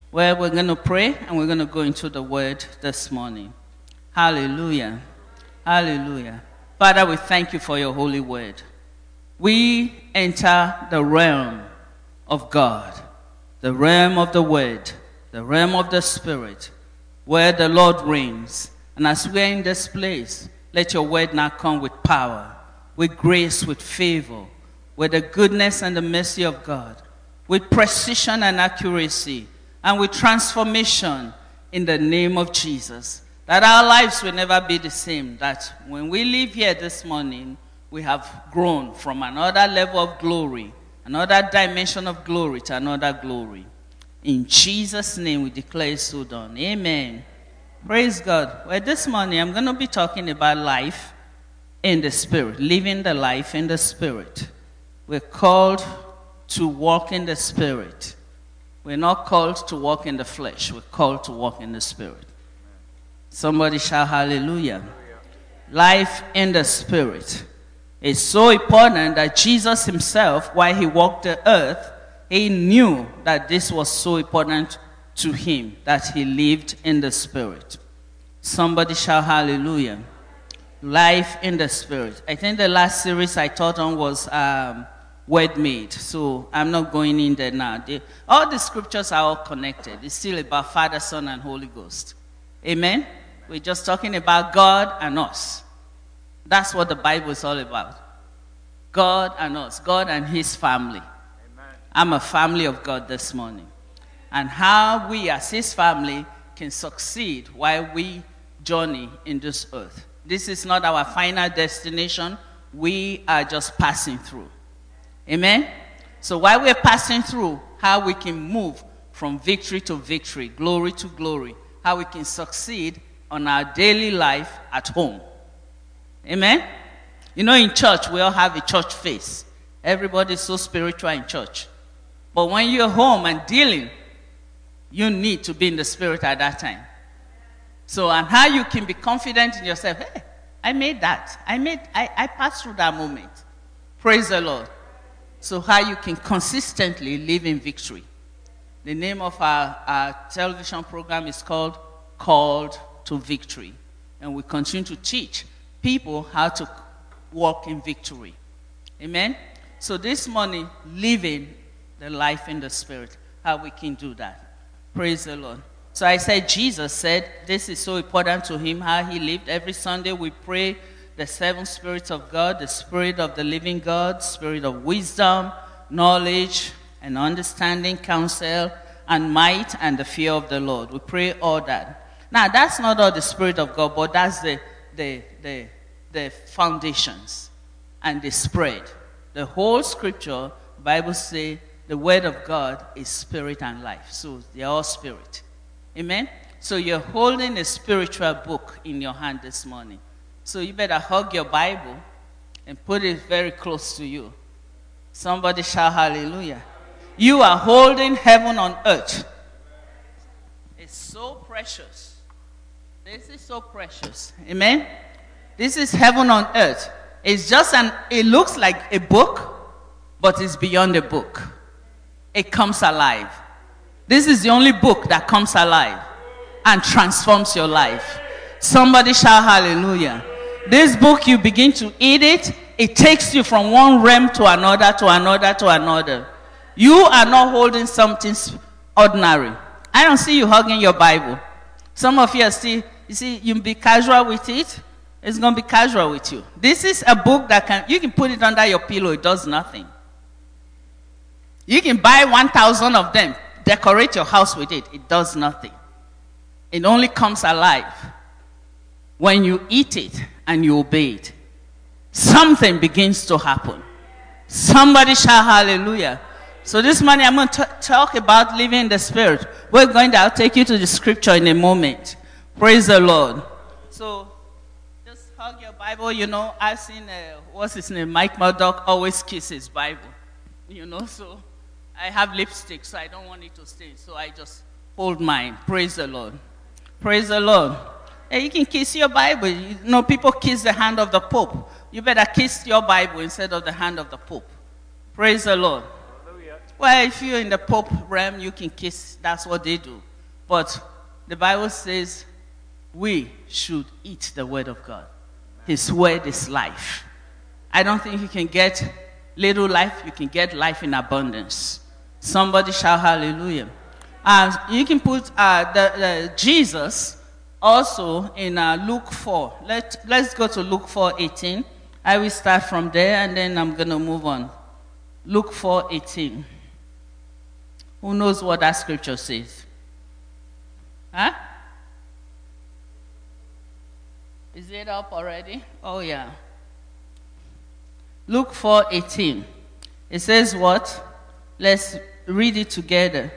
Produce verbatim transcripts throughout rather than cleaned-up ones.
where we're going to pray and we're going to go into the word this morning. Hallelujah. Hallelujah. Father, we thank you for your holy word. We enter the realm of God, the realm of the word, the realm of the spirit, where the Lord reigns. And as we're in this place, let your word now come with power, with grace, with favor, with the goodness and the mercy of God, with precision and accuracy, and with transformation in the name of Jesus. That our lives will never be the same. That when we leave here this morning, we have grown from another level of glory, another dimension of glory to another glory. In Jesus' name we declare it so done. Amen. Praise God. Well, this morning I'm going to be talking about life in the spirit, living the life in the spirit. We're called to walk in the spirit. We're not called to walk in the flesh. We're called to walk in the spirit. Somebody shout hallelujah. Life in the spirit is so important that Jesus himself, while he walked the earth, he knew that this was so important to him, that he lived in the spirit. Somebody shout hallelujah. Life in the spirit. I think the last series I taught on was um, word made. So I'm not going in there now. They, all the scriptures are all connected. It's still about Father, Son, and Holy Ghost. Amen? We're just talking about God and us. That's what the Bible is all about. God and us. God and his family. Amen. I'm a family of God this morning. And how we as his family can succeed while we journey in this earth. This is not our final destination. We are just passing through. Amen? So while we're passing through, how we can move from victory to victory, glory to glory, how we can succeed on our daily life at home. Amen? You know, in church, we all have a church face. Everybody's so spiritual in church. But when you're home and dealing, you need to be in the spirit at that time. So, and how you can be confident in yourself, hey, I made that. I made, I, I passed through that moment. Praise the Lord. So how you can consistently live in victory. The name of our, our television program is called Called to Victory. And we continue to teach people how to walk in victory. Amen? So this morning, living the life in the spirit, how we can do that. Praise the Lord. So I said, Jesus said, this is so important to him, how he lived. Every Sunday we pray the seven spirits of God, the spirit of the living God, spirit of wisdom, knowledge, and understanding, counsel, and might, and the fear of the Lord. We pray all that. Now, that's not all the spirit of God, but that's the, the, the, the foundations and the spread. The whole scripture, the Bible says, the word of God is spirit and life. So they're all spirit. Amen? So you're holding a spiritual book in your hand this morning. So you better hug your Bible and put it very close to you. Somebody shout hallelujah. You are holding heaven on earth. It's so precious. This is so precious. Amen? This is heaven on earth. It's just an, it looks like a book, but it's beyond a book. It comes alive. This is the only book that comes alive and transforms your life. Somebody shout hallelujah. This book, you begin to eat it, it takes you from one realm to another, to another, to another. You are not holding something ordinary. I don't see you hugging your Bible. Some of you are still, you see, you be casual with it, it's going to be casual with you. This is a book that can, you can put it under your pillow, it does nothing. You can buy one thousand of them, decorate your house with it, it does nothing. It only comes alive when you eat it and you obey it. Something begins to happen. Somebody shout hallelujah. So this morning I'm going to talk about living in the spirit. We're going to, I'll take you to the scripture in a moment. Praise the Lord. So just hug your Bible. You know, I've seen, uh, what's his name, Mike Murdoch always kiss his Bible. You know, so I have lipstick, so I don't want it to stain. So I just hold mine. Praise the Lord. Praise the Lord. Hey, you can kiss your Bible. You know, people kiss the hand of the Pope. You better kiss your Bible instead of the hand of the Pope. Praise the Lord. Hallelujah. Well, if you're in the Pope realm, you can kiss. That's what they do. But the Bible says we should eat the word of God. His word is life. I don't think you can get little life. You can get life in abundance. Somebody shout hallelujah. And you can put uh, the, the Jesus also in uh, Luke four. Let, let's go to Luke four eighteen. I will start from there and then I'm going to move on. Luke four eighteen. Who knows what that scripture says? Huh? Is it up already? Oh, yeah. Luke four eighteen. It says what? Let's read it together.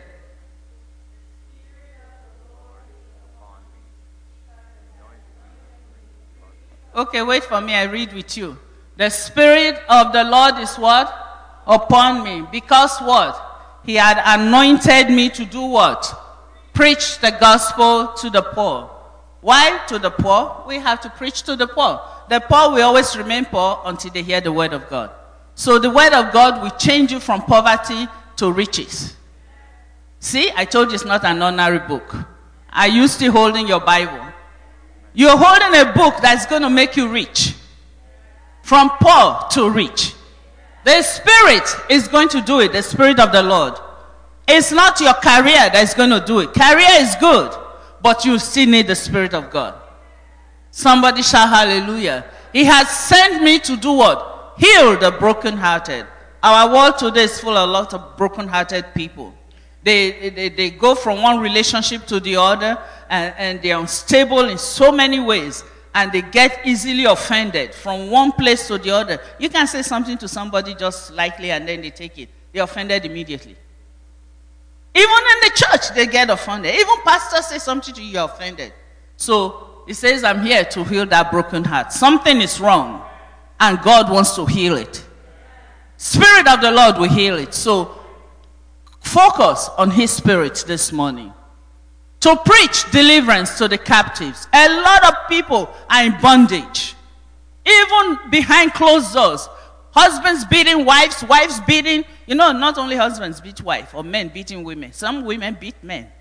Okay, wait for me. I read with you. The Spirit of the Lord is what? Upon me. Because what? He had anointed me to do what? Preach the gospel to the poor. Why to the poor? We have to preach to the poor. The poor will always remain poor until they hear the word of God. So the word of God will change you from poverty to riches. See, I told you it's not an ordinary book. Are you still holding your Bible? You're holding a book that's going to make you rich. From poor to rich. The Spirit is going to do it, the Spirit of the Lord. It's not your career that's going to do it. Career is good, but you still need the Spirit of God. Somebody shout hallelujah. He has sent me to do what? Heal the brokenhearted. Our world today is full of a lot of brokenhearted people. They, they, they go from one relationship to the other, and, and they're unstable in so many ways. And they get easily offended from one place to the other. You can say something to somebody just lightly and then they take it. They're offended immediately. Even in the church, they get offended. Even pastors say something to you, you're offended. So, he says, I'm here to heal that broken heart. Something is wrong, and God wants to heal it. Spirit of the Lord will heal it. So, focus on His Spirit this morning. To preach deliverance to the captives. A lot of people are in bondage. Even behind closed doors. Husbands beating wives, wives beating. You know, not only husbands beat wives or men beating women. Some women beat men.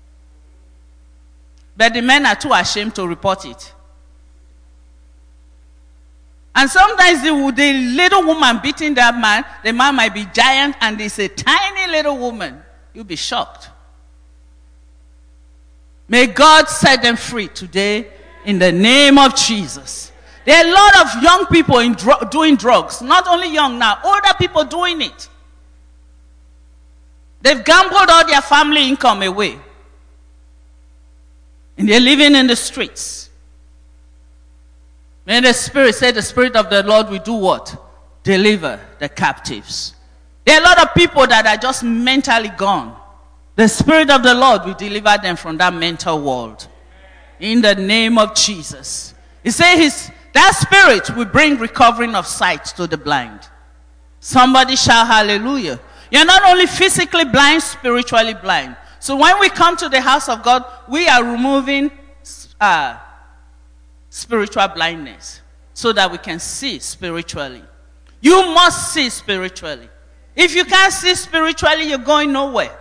But the men are too ashamed to report it. And sometimes the, the little woman beating that man, the man might be giant and it's a tiny little woman. You'll be shocked. May God set them free today in the name of Jesus. There are a lot of young people in dr- doing drugs. Not only young now, older people doing it. They've gambled all their family income away. And they're living in the streets. May the Spirit say the Spirit of the Lord will do what? Deliver the captives. There are a lot of people that are just mentally gone. The Spirit of the Lord will deliver them from that mental world. In the name of Jesus. He says his, that Spirit will bring recovering of sight to the blind. Somebody shout hallelujah. You're not only physically blind, spiritually blind. So when we come to the house of God, we are removing uh, spiritual blindness so that we can see spiritually. You must see spiritually. If you can't see spiritually, you're going nowhere.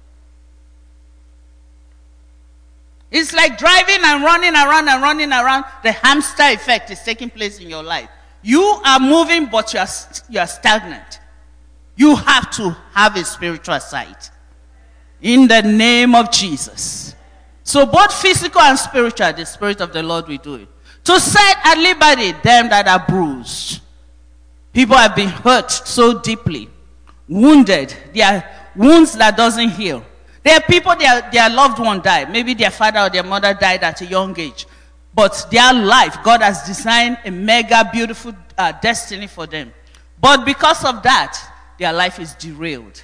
It's like driving and running around and running around. The hamster effect is taking place in your life. You are moving, but you are, you are stagnant. You have to have a spiritual sight. In the name of Jesus. So both physical and spiritual, the Spirit of the Lord will do it. To set at liberty them that are bruised. People have been hurt so deeply. Wounded. They are wounds that doesn't heal. There are people, their, their loved one died. Maybe their father or their mother died at a young age. But their life, God has designed a mega beautiful uh, destiny for them. But because of that, their life is derailed.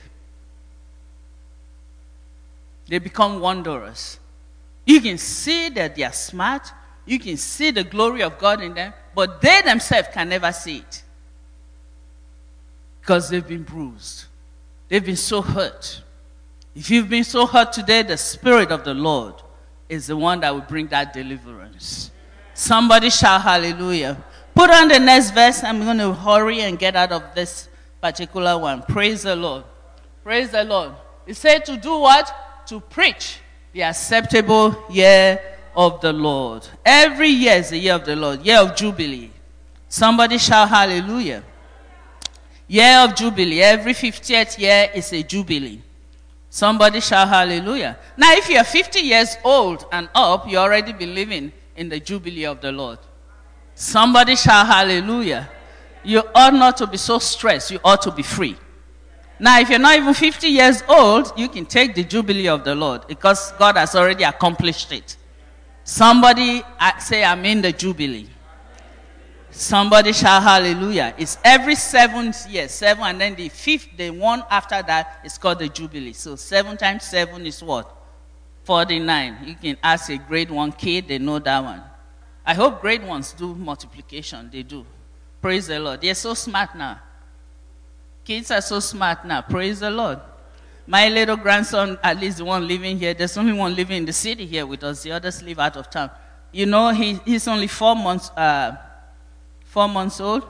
They become wanderers. You can see that they are smart. You can see the glory of God in them. But they themselves can never see it. Because they've been bruised. They've been so hurt. If you've been so hurt today, the Spirit of the Lord is the one that will bring that deliverance. Somebody shout hallelujah. Put on the next verse. I'm going to hurry and get out of this particular one. Praise the Lord. Praise the Lord. He said to do what? To preach the acceptable year of the Lord. Every year is the year of the Lord, year of Jubilee. Somebody shout hallelujah. Year of Jubilee. Every fiftieth year is a Jubilee. Somebody shout hallelujah. Now, if you're fifty years old and up, you already be living in the Jubilee of the Lord. Somebody shout hallelujah. You ought not to be so stressed. You ought to be free. Now, if you're not even fifty years old, you can take the Jubilee of the Lord because God has already accomplished it. Somebody say, I'm in the Jubilee. Somebody shout hallelujah. It's every seventh year, seven, and then the fifth, the one after that is called the Jubilee. So seven times seven is what? forty-nine. You can ask a grade one kid, they know that one. I hope grade ones do multiplication. They do. Praise the Lord. They're so smart now. Kids are so smart now. Praise the Lord. My little grandson, at least the one living here, there's only one living in the city here with us. The others live out of town. You know, he, he's only four months uh, four months old.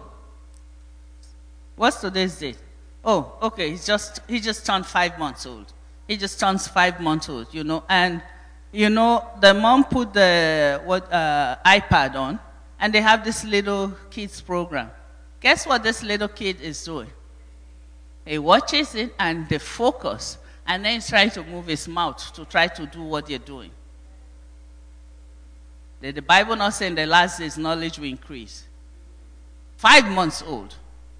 What's today's date? Oh, okay. He's just he just turned five months old. He just turns five months old, you know. And, you know, the mom put the what uh, iPad on, and they have this little kids program. Guess what this little kid is doing? He watches it and they focus, and then he's trying to move his mouth to try to do what they're doing. Did the Bible not say in the last days knowledge will increase? Five months old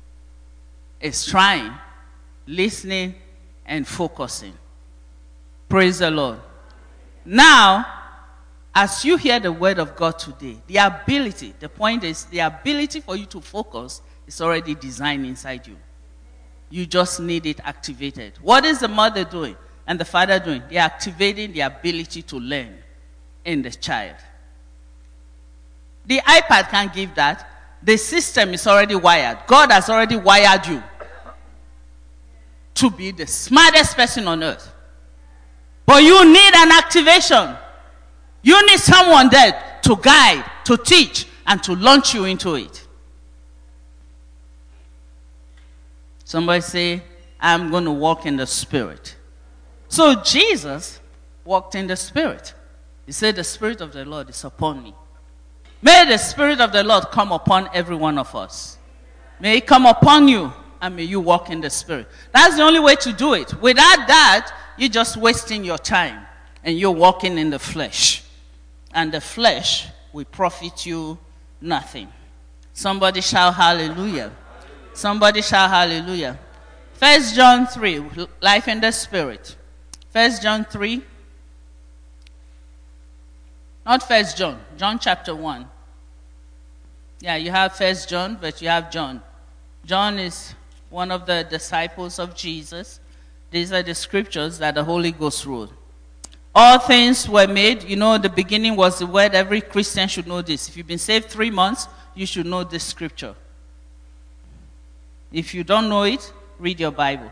is trying, listening, and focusing. Praise the Lord. Now, as you hear the word of God today, the ability, the point is, the ability for you to focus is already designed inside you. You just need it activated. What is the mother doing and the father doing? They're activating the ability to learn in the child. The iPad can't give that. The system is already wired. God has already wired you to be the smartest person on earth. But you need an activation. You need someone there to guide, to teach, and to launch you into it. Somebody say, I'm going to walk in the Spirit. So Jesus walked in the Spirit. He said, the Spirit of the Lord is upon me. May the Spirit of the Lord come upon every one of us. May it come upon you, and may you walk in the Spirit. That's the only way to do it. Without that, you're just wasting your time, and you're walking in the flesh. And the flesh will profit you nothing. Somebody shout hallelujah. Somebody shout hallelujah. First John three, life in the Spirit. First John three. Not First John, John chapter one. Yeah, you have First John, but you have John. John is one of the disciples of Jesus. These are the scriptures that the Holy Ghost wrote. All things were made. You know, the beginning was the word. Every Christian should know this. If you've been saved three months, you should know this scripture. If you don't know it, read your Bible.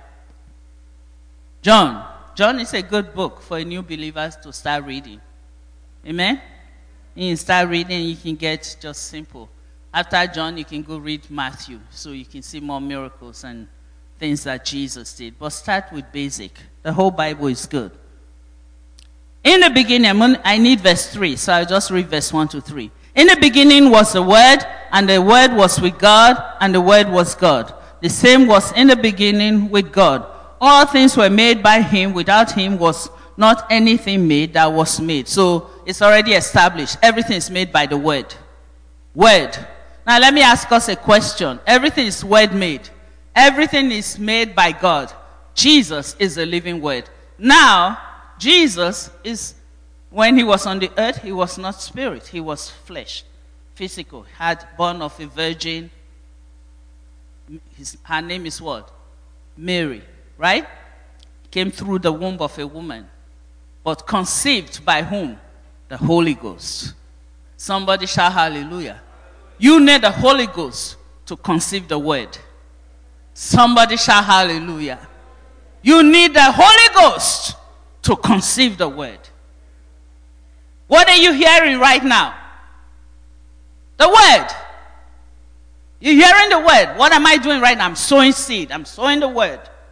John. John is a good book for new believers to start reading. Amen? You can start reading, you can get just simple. After John, you can go read Matthew, so you can see more miracles and things that Jesus did. But start with basic. The whole Bible is good. In the beginning, I need verse three, so I'll just read verse one to three. In the beginning was the Word, and the Word was with God, and the Word was God. The same was in the beginning with God. All things were made by him. Without him was not anything made that was made. So it's already established. Everything is made by the Word. Word. Now let me ask us a question. Everything is Word made. Everything is made by God. Jesus is the living Word. Now, Jesus is, when he was on the earth, he was not spirit. He was flesh, physical. Had born of a virgin. His, her name is what? Mary, right? Came through the womb of a woman. But conceived by whom? The Holy Ghost. Somebody shout hallelujah. You need the Holy Ghost to conceive the word. Somebody shout hallelujah. You need the Holy Ghost to conceive the word. What are you hearing right now? The word. You're hearing the word. What am I doing right now? I'm sowing seed. I'm sowing the word.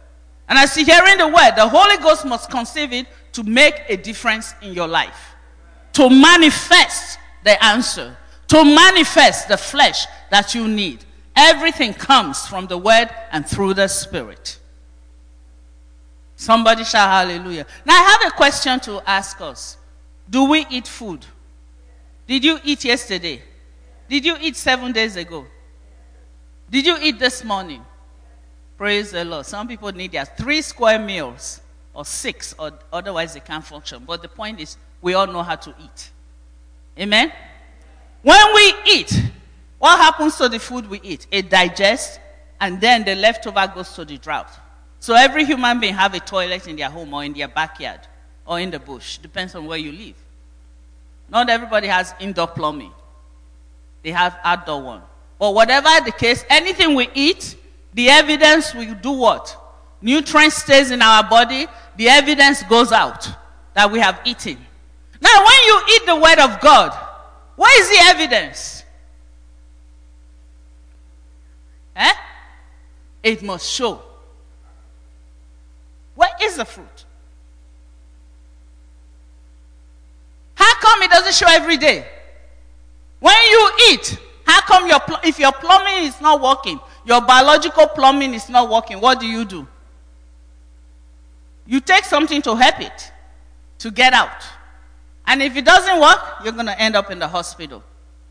And as you're hearing the word, the Holy Ghost must conceive it to make a difference in your life. To manifest the answer. To manifest the flesh that you need. Everything comes from the word and through the Spirit. Somebody shout hallelujah. Now I have a question to ask us. Do we eat food? Did you eat yesterday? Did you eat seven days ago? Did you eat this morning? Praise the Lord. Some people need their three square meals or six, or otherwise they can't function. But the point is, we all know how to eat. Amen? When we eat, what happens to the food we eat? It digests, and then the leftover goes to the drought. So every human being have a toilet in their home or in their backyard or in the bush. Depends on where you live. Not everybody has indoor plumbing. They have outdoor one. But whatever the case, anything we eat, the evidence will do what? Nutrients stays in our body. The evidence goes out that we have eaten. Now, when you eat the word of God, what is the evidence? Eh? It must show. Where is the fruit? How come it doesn't show every day? When you eat, how come your pl- if your plumbing is not working, your biological plumbing is not working, what do you do? You take something to help it, to get out. And if it doesn't work, you're going to end up in the hospital.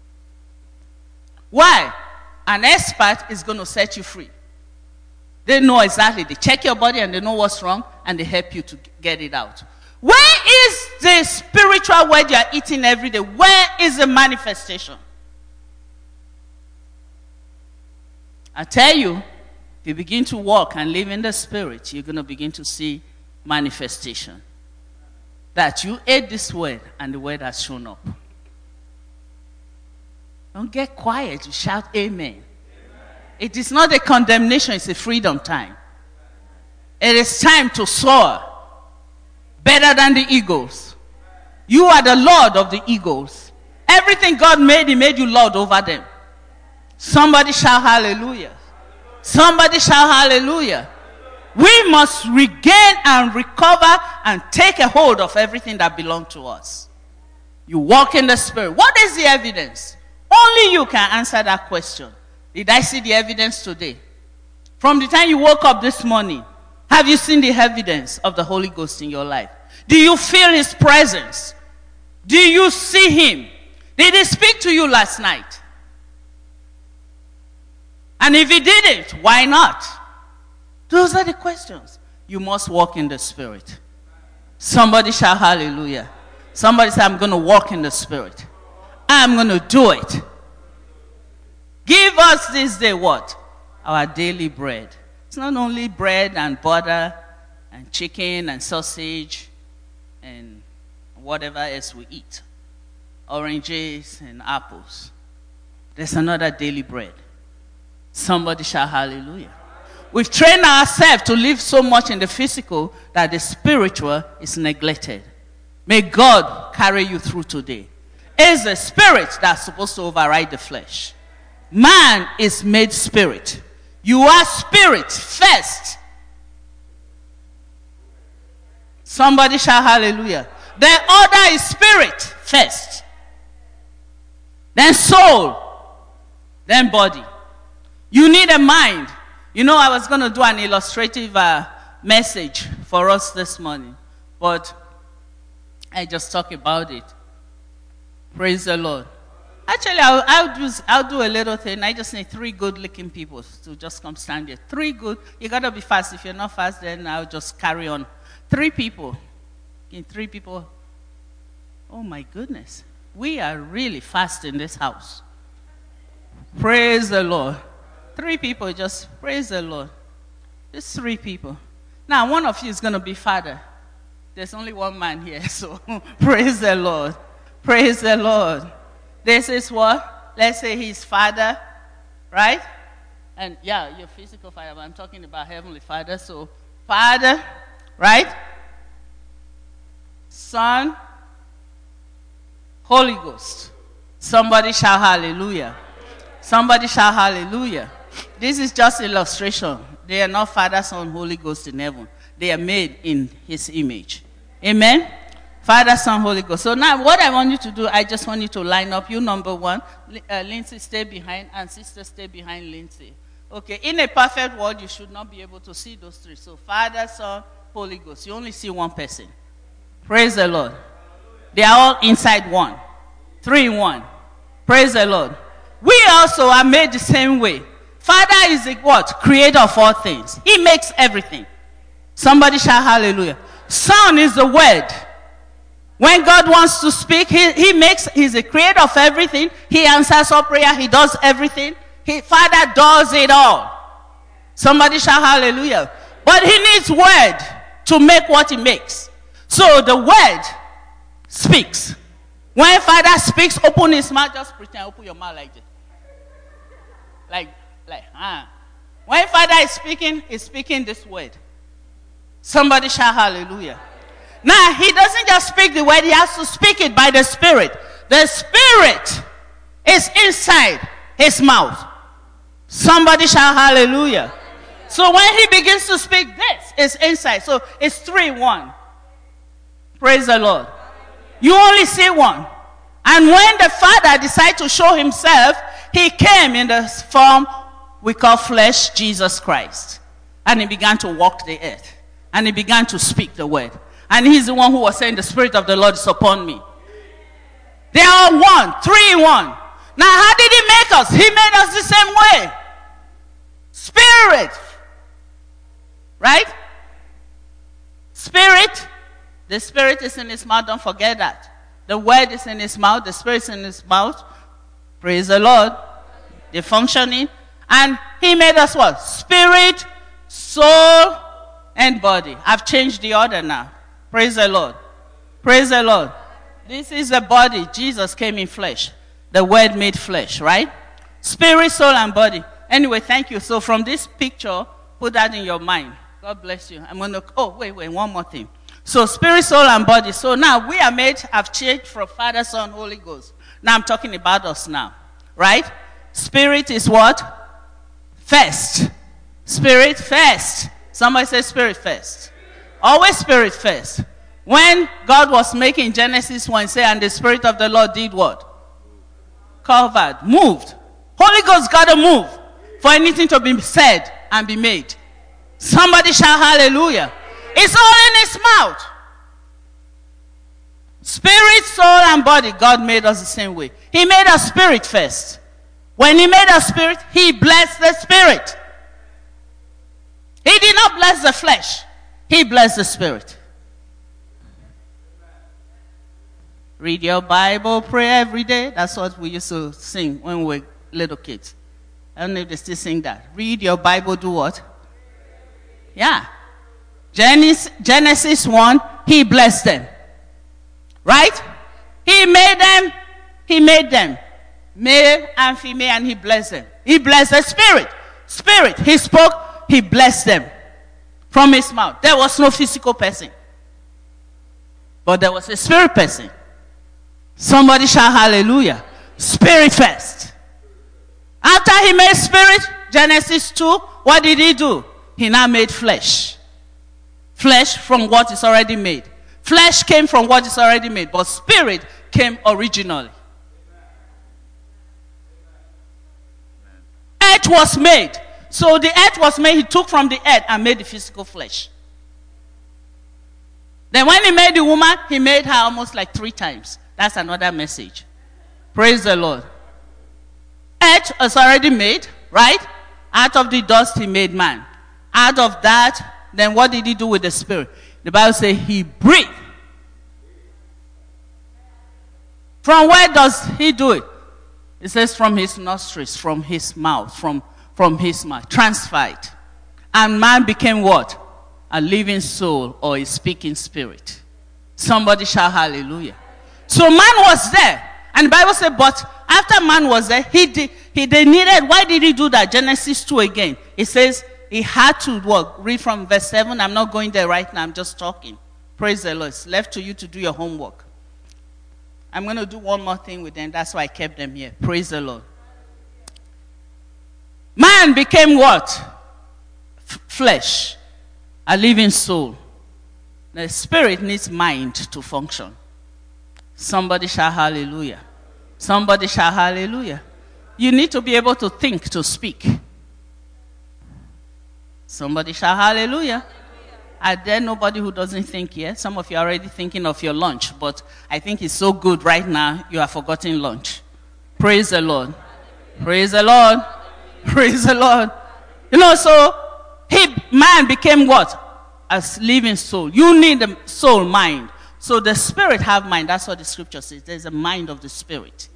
Why? An expert is going to set you free. They know exactly. They check your body and they know what's wrong and they help you to get it out. Where is the spiritual word you are eating every day? Where is the manifestation? I tell you, if you begin to walk and live in the Spirit, you're going to begin to see manifestation. That you ate this word and the word has shown up. Don't get quiet. You shout amen. Amen. It is not a condemnation. It's a freedom time. It is time to soar. Better than the eagles. You are the Lord of the eagles. Everything God made, He made you Lord over them. Somebody shout hallelujah. Somebody shout hallelujah. We must regain and recover and take a hold of everything that belongs to us. You walk in the Spirit. What is the evidence? Only you can answer that question. Did I see the evidence today? From the time you woke up this morning, have you seen the evidence of the Holy Ghost in your life? Do you feel His presence? Do you see Him? Did He speak to you last night? And if He didn't, why not? Those are the questions. You must walk in the Spirit. Somebody shout hallelujah. Somebody say, I'm going to walk in the Spirit. I'm going to do it. Give us this day what? Our daily bread. It's not only bread and butter and chicken and sausage and whatever else we eat. Oranges and apples. There's another daily bread. Somebody shout hallelujah. We've trained ourselves to live so much in the physical that the spiritual is neglected. May God carry you through today. It's the spirit that's supposed to override the flesh. Man is made spirit. You are spirit first. Somebody shout hallelujah. The order is spirit first. Then soul. Then body. You need a mind. You know, I was going to do an illustrative uh, message for us this morning. But I just talk about it. Praise the Lord. Actually, I'll, I'll, do, I'll do a little thing. I just need three good-looking people to just come stand here. Three good. You got to be fast. If you're not fast, then I'll just carry on. Three people. In three people. Oh, my goodness. We are really fast in this house. Praise the Lord. Three people, just praise the Lord. Just three people. Now, one of you is going to be father. There's only one man here, so praise the Lord. Praise the Lord. This is what? Let's say he's father, right? And yeah, your physical father, but I'm talking about heavenly father. So, father, right? Son, Holy Ghost. Somebody shout hallelujah. Somebody shout hallelujah. This is just illustration. They are not Father, Son, Holy Ghost in heaven. They are made in his image. Amen? Father, Son, Holy Ghost. So now what I want you to do, I just want you to line up. You number one. Uh, Lindsay, stay behind. And sister, stay behind Lindsay. Okay, in a perfect world, you should not be able to see those three. So Father, Son, Holy Ghost. You only see one person. Praise the Lord. They are all inside one. Three in one. Praise the Lord. We also are made the same way. Father is the what? Creator of all things. He makes everything. Somebody shout hallelujah. Son is the word. When God wants to speak, he, he makes, he's the creator of everything. He answers all prayer. He does everything. He, Father does it all. Somebody shout hallelujah. But he needs word to make what he makes. So the word speaks. When Father speaks, open his mouth. Just pretend, open your mouth like this. Like, like, ah. When Father is speaking, he's speaking this word. Somebody shout hallelujah. Now, he doesn't just speak the word, he has to speak it by the Spirit. The Spirit is inside his mouth. Somebody shout hallelujah. So when he begins to speak, this is inside. So it's three, one. Praise the Lord. You only see one. And when the Father decided to show himself, he came in the form we call flesh, Jesus Christ. And he began to walk the earth. And he began to speak the word. And he's the one who was saying, the Spirit of the Lord is upon me. They are one, three in one. Now, how did he make us? He made us the same way. Spirit. Right? Spirit. The Spirit is in his mouth. Don't forget that. The word is in his mouth. The Spirit is in his mouth. Praise the Lord. They're functioning. And he made us what? Spirit, soul, and body. I've changed the order now. Praise the Lord. Praise the Lord. This is the body. Jesus came in flesh. The word made flesh, right? Spirit, soul, and body. Anyway, thank you. So from this picture, put that in your mind. God bless you. I'm going to, oh, wait, wait, one more thing. So spirit, soul, and body. So now we are made, have changed from Father, Son, Holy Ghost. Now I'm talking about us now, right? Spirit is what? First. Spirit first. Somebody say spirit first. Always spirit first. When God was making Genesis one, say, and the Spirit of the Lord did what? Covered, moved. Holy Ghost got to move for anything to be said and be made. Somebody shout hallelujah. It's all in his mouth. Spirit, soul, and body, God made us the same way. He made us spirit first. When he made us spirit, he blessed the spirit. He did not bless the flesh. He blessed the spirit. Read your Bible, pray every day. That's what we used to sing when we were little kids. I don't know if they still sing that. Read your Bible, do what? Yeah. Genesis, Genesis one, he blessed them. Right? He made them, he made them. Male and female, and he blessed them. He blessed the spirit. Spirit, he spoke, he blessed them. From his mouth. There was no physical person. But there was a spirit person. Somebody shout hallelujah. Spirit first. After he made spirit, Genesis two, what did he do? He now made flesh. Flesh from what is already made. Flesh came from what is already made, but spirit came originally. Earth was made. So the earth was made, he took from the earth and made the physical flesh. Then when he made the woman, he made her almost like three times. That's another message. Praise the Lord. Earth was already made, right? Out of the dust he made man. Out of that, then what did he do with the spirit? The Bible says he breathed. From where does he do it? It says from his nostrils, from his mouth, from, from his mouth. Transferred. And man became what? A living soul or a speaking spirit. Somebody shout hallelujah. So man was there. And the Bible said, but after man was there, he did, he they needed, why did he do that? Genesis two again. It says he had to work. Read from verse seven. I'm not going there right now. I'm just talking. Praise the Lord. It's left to you to do your homework. I'm going to do one more thing with them. That's why I kept them here. Praise the Lord. Man became what? F- flesh, a living soul. The spirit needs mind to function. Somebody shout hallelujah. Somebody shout hallelujah. You need to be able to think to speak. Somebody shout hallelujah. Are there nobody who doesn't think yet? Some of you are already thinking of your lunch, but I think it's so good right now you have forgotten lunch. Praise the Lord. Praise the Lord. Praise the Lord. You know, so he, man became what? A living soul. You need a soul mind. So the spirit have mind. That's what the scripture says. There's a mind of the spirit.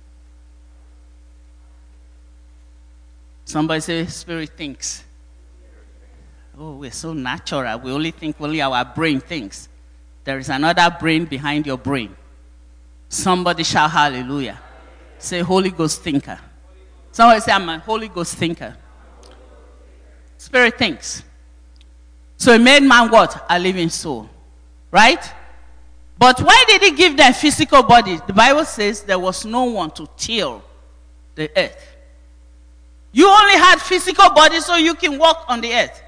Somebody say, spirit thinks. Oh, we're so natural. We only think only our brain thinks. There is another brain behind your brain. Somebody shout hallelujah. Say Holy Ghost thinker. Somebody say I'm a Holy Ghost thinker. Spirit thinks. So he made man what? A living soul. Right? But why did he give them physical bodies? The Bible says there was no one to till the earth. You only had physical bodies so you can walk on the earth.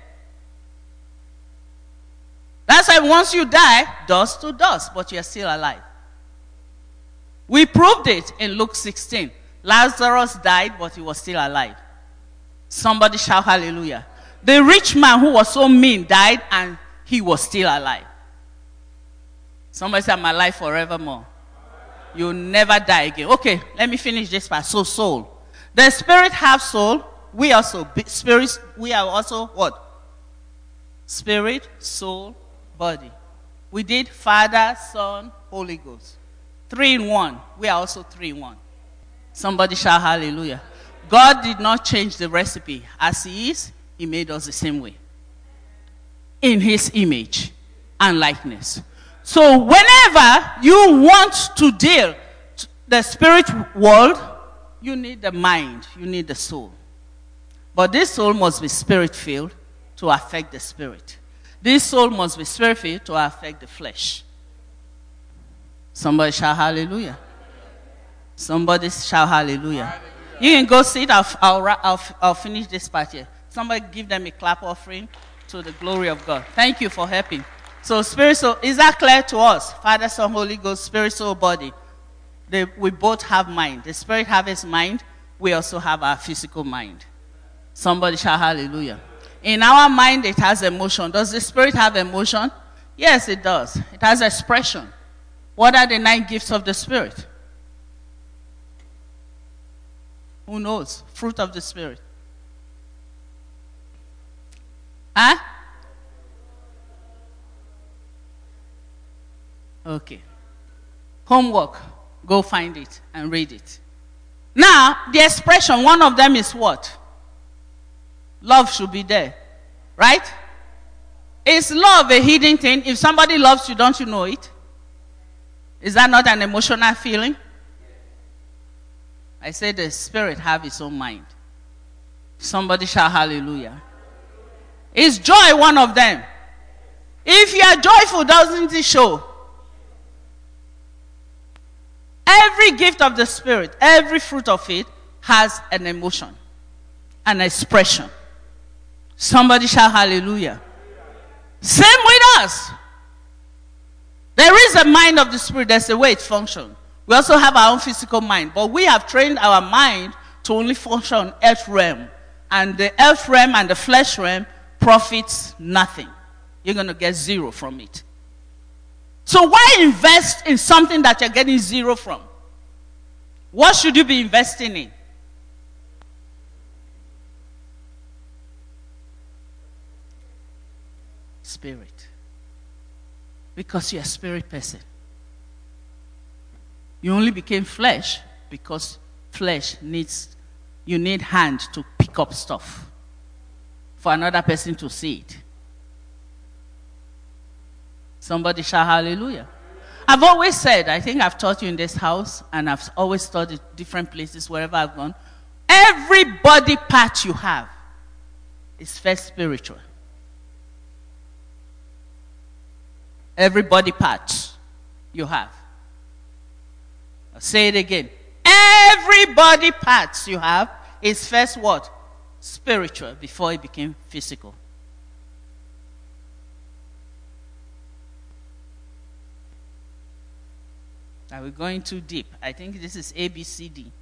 That's why once you die, dust to dust, but you're still alive. We proved it in Luke sixteen. Lazarus died, but he was still alive. Somebody shout hallelujah. The rich man who was so mean died, and he was still alive. Somebody say, I'm alive forevermore. You'll never die again. Okay, let me finish this part. So soul. The spirit have soul. We also, spirits, we are also what? Spirit, soul, body. We did Father, Son, Holy Ghost. Three in one. We are also three in one. Somebody shout hallelujah. God did not change the recipe. As he is, he made us the same way. In his image and likeness. So whenever you want to deal with the spirit world, you need the mind, you need the soul. But this soul must be spirit-filled to affect the spirit. This soul must be spirit-filled to affect the flesh. Somebody shout hallelujah. Somebody shout hallelujah. hallelujah. You can go sit. I'll, I'll, I'll, I'll finish this part here. Somebody give them a clap offering to the glory of God. Thank you for helping. So spirit, soul, is that clear to us? Father, Son, Holy Ghost, spirit, soul, body. They, we both have mind. The spirit have his mind. We also have our physical mind. Somebody shout hallelujah. In our mind, it has emotion. Does the spirit have emotion? Yes, it does. It has expression. What are the nine gifts of the spirit? Who knows? Fruit of the spirit. Huh? Okay. Homework. Go find it and read it. Now, the expression, one of them is what? Love should be there. Right? Is love a hidden thing? If somebody loves you, don't you know it? Is that not an emotional feeling? I say the spirit have its own mind. Somebody shout hallelujah. Is joy one of them? If you are joyful, doesn't it show? Every gift of the spirit, every fruit of it has an emotion, an expression. Somebody shout hallelujah. Same with us. There is a mind of the spirit. There's a way it functions. We also have our own physical mind. But we have trained our mind to only function on earth realm. And the earth realm and the flesh realm profits nothing. You're going to get zero from it. So why invest in something that you're getting zero from? What should you be investing in? Spirit. Because you're a spirit person. You only became flesh because flesh needs, you need hand to pick up stuff for another person to see it. Somebody shout hallelujah. I've always said, I think I've taught you in this house, and I've always taught it different places wherever I've gone. Every body part you have is first spiritual. Every body part you have. I'll say it again. Every body part you have is first what? spiritual before it became physical. Now we're going too deep. I think this is A B C D.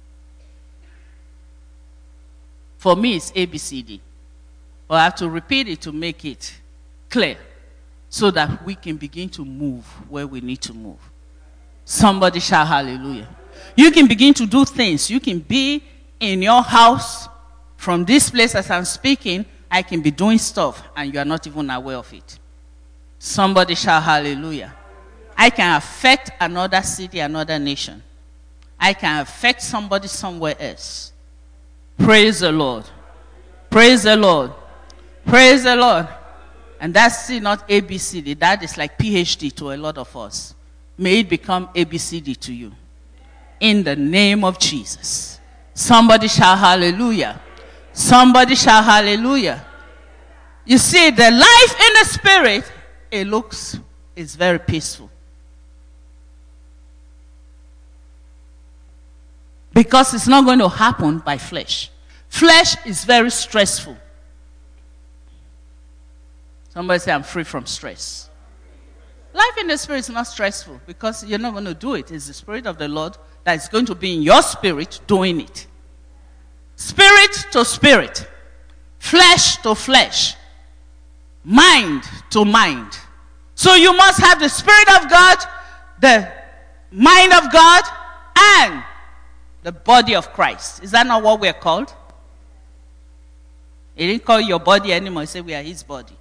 For me, it's A B C D. But I have to repeat it to make it clear so that we can begin to move where we need to move. Somebody shout hallelujah. You can begin to do things. You can be in your house. From this place as I'm speaking, I can be doing stuff and you are not even aware of it. Somebody shout hallelujah. I can affect another city, another nation. I can affect somebody somewhere else. Praise the Lord. Praise the Lord. Praise the Lord. And that's still not A B C D. That is like P H D to a lot of us. May it become A B C D to you. In the name of Jesus. Somebody shout hallelujah. Somebody shout hallelujah. You see, the life in the spirit, it looks, it's very peaceful. Because it's not going to happen by flesh. Flesh is very stressful. Somebody say, I'm free from stress. Life in the spirit is not stressful because you're not going to do it. It's the Spirit of the Lord that is going to be in your spirit doing it. Spirit to spirit. Flesh to flesh. Mind to mind. So you must have the Spirit of God, the mind of God, and the body of Christ. Is that not what we're called? He didn't call your body anymore. He said we are his body.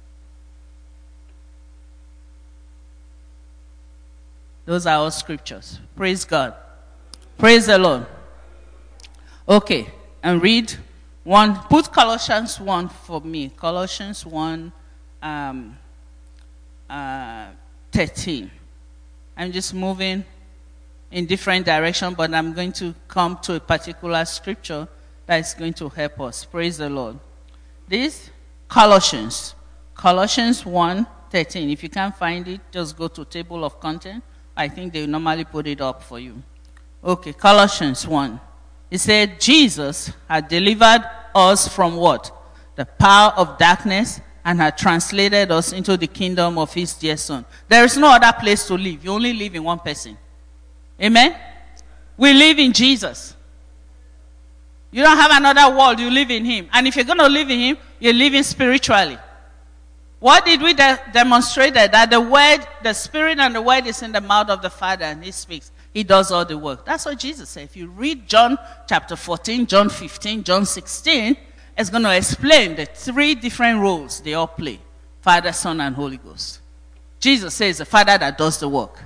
Those are all scriptures. Praise God. Praise the Lord. Okay, and read one. Put Colossians one for me. Colossians one, um, uh, thirteen. I'm just moving in different direction, but I'm going to come to a particular scripture that is going to help us. Praise the Lord. This Colossians, Colossians one thirteen. If you can't find it, just go to table of content. I think they normally put it up for you. Okay, Colossians one. It said, Jesus had delivered us from what? The power of darkness and had translated us into the kingdom of his dear Son. There is no other place to live. You only live in one person. Amen? We live in Jesus. You don't have another world. You live in him. And if you're going to live in him, you're living spiritually. What did we de- demonstrate? That the word, the Spirit and the word is in the mouth of the Father and he speaks. He does all the work. That's what Jesus said. If you read John chapter fourteen, John fifteen, John sixteen, it's going to explain the three different roles they all play. Father, Son, and Holy Ghost. Jesus says the Father that does the work.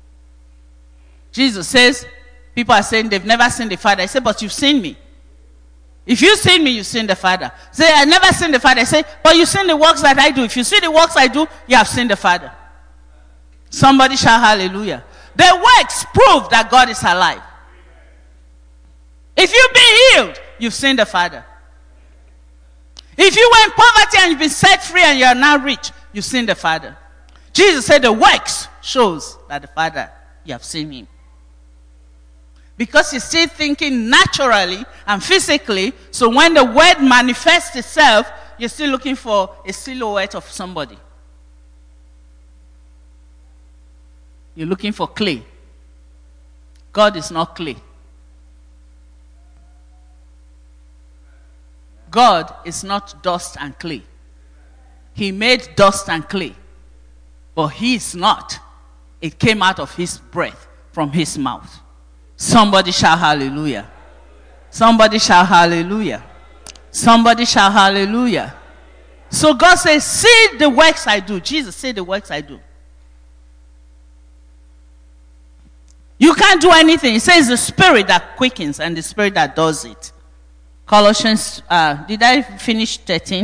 Jesus says, people are saying they've never seen the Father. I say, but you've seen me. If you've seen me, you've seen the Father. Say, I've never seen the Father. I say, but you've seen the works that I do. If you see the works I do, you have seen the Father. Somebody shout hallelujah. The works prove that God is alive. If you've been healed, you've seen the Father. If you were in poverty and you've been set free and you are now rich, you've seen the Father. Jesus said the works shows that the Father, you have seen him. Because you're still thinking naturally and physically, so when the word manifests itself, you're still looking for a silhouette of somebody. You're looking for clay. God is not clay. God is not dust and clay. He made dust and clay. But he is not. It came out of his breath from his mouth. Somebody shout hallelujah. Somebody shout hallelujah. Somebody shout hallelujah. So God says, see the works I do. Jesus said the works I do. You can't do anything. He says the Spirit that quickens and the Spirit that does it. Colossians, uh, did I finish thirteen?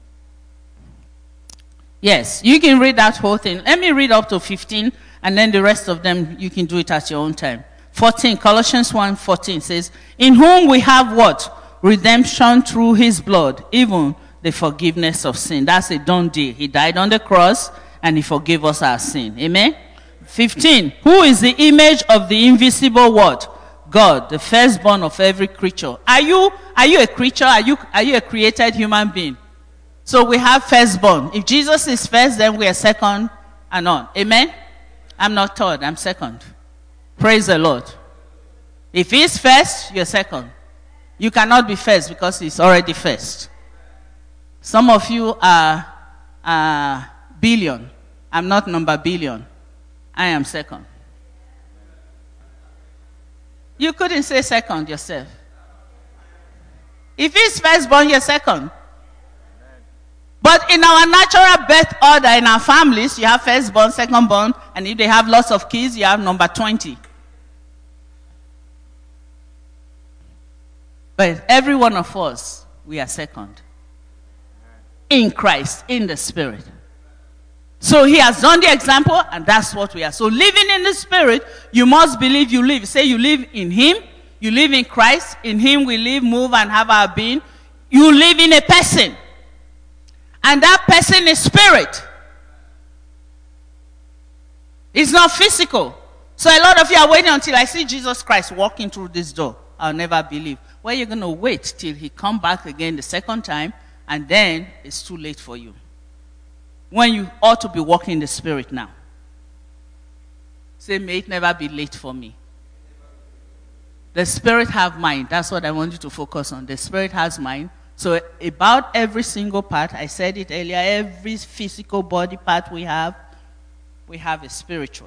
Yes, you can read that whole thing. Let me read up to fifteen, and then the rest of them, you can do it at your own time. fourteen, Colossians one fourteen says, in whom we have what? Redemption through his blood, even the forgiveness of sin. That's a done deal. He died on the cross, and he forgave us our sin. Amen? fifteen, who is the image of the invisible what? God, the firstborn of every creature. Are you, are you a creature? Are you, are you a created human being? So we have firstborn. If Jesus is first, then we are second and on. Amen? I'm not third, I'm second. Praise the Lord. If he's first, you're second. You cannot be first because he's already first. Some of you are, are billion. I'm not number billion. I am second. You couldn't say second yourself. If he's firstborn, you're second. But in our natural birth order, in our families, you have firstborn, secondborn, and if they have lots of kids, you have number twenty. But every one of us, we are second. In Christ, in the Spirit. So he has done the example, and that's what we are. So living in the Spirit, you must believe you live. Say you live in him, you live in Christ, in him we live, move, and have our being. You live in a person. And that person is spirit. It's not physical. So a lot of you are waiting until I see Jesus Christ walking through this door. I'll never believe. Well, you're going to wait till he come back again the second time, and then it's too late for you. When you ought to be walking in the Spirit now. Say, may it never be late for me. The Spirit have mind. That's what I want you to focus on. The Spirit has mind. So about every single part, I said it earlier, every physical body part we have, we have a spiritual.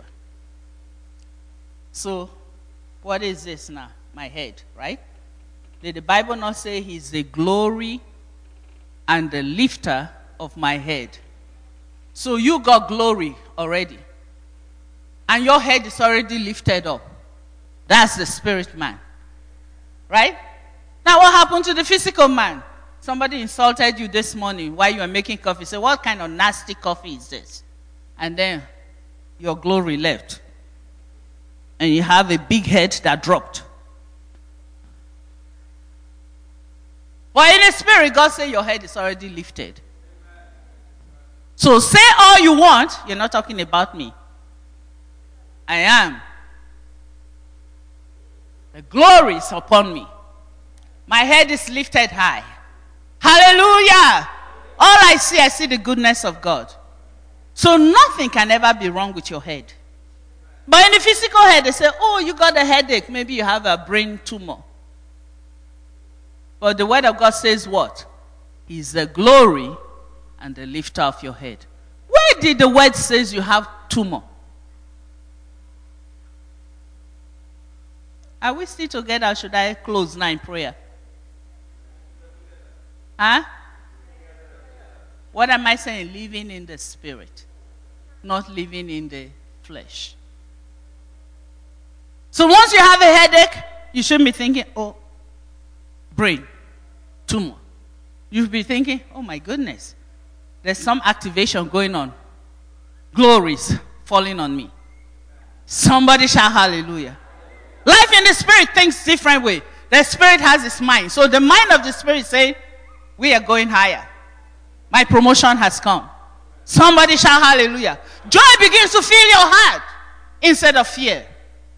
So what is this now? My head, right? Did the Bible not say he's the glory and the lifter of my head? So you got glory already. And your head is already lifted up. That's the spirit man. Right? Now what happened to the physical man? Somebody insulted you this morning while you were making coffee. Say, what kind of nasty coffee is this? And then your glory left. And you have a big head that dropped. But in the spirit, God said your head is already lifted. So say all you want. You're not talking about me. I am. The glory is upon me. My head is lifted high. Hallelujah. All I see, I see the goodness of God. So nothing can ever be wrong with your head. But in the physical head, they say, oh, you got a headache. Maybe you have a brain tumor. But the word of God says what? He's the glory and the lifter of your head. Where did the word says you have tumor? Are we still together or should I close now in prayer? Huh? What am I saying? Living in the spirit, not living in the flesh. So once you have a headache, you shouldn't be thinking, oh, brain, tumor. You should be thinking, oh my goodness, there's some activation going on. Glories falling on me. Somebody shout hallelujah. Life in the spirit thinks different way. The spirit has its mind. So the mind of the spirit says, we are going higher. My promotion has come. Somebody shout hallelujah. Joy begins to fill your heart instead of fear.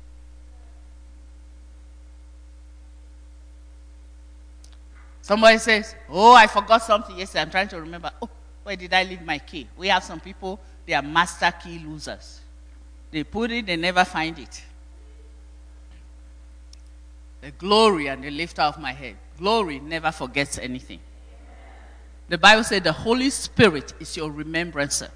Somebody says, oh, I forgot something yesterday. I'm trying to remember. Oh, where did I leave my key? We have some people, they are master key losers. They put it, they never find it. The glory and the lifter of my head. Glory never forgets anything. The Bible said the Holy Spirit is your remembrancer.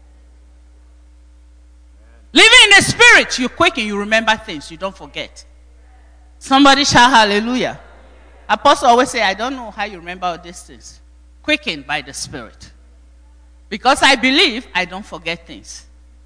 Living in the Spirit, you quicken, you remember things, you don't forget. Somebody shout hallelujah. Apostle always say, I don't know how you remember all these things. Quickened by the Spirit. Because I believe, I don't forget things.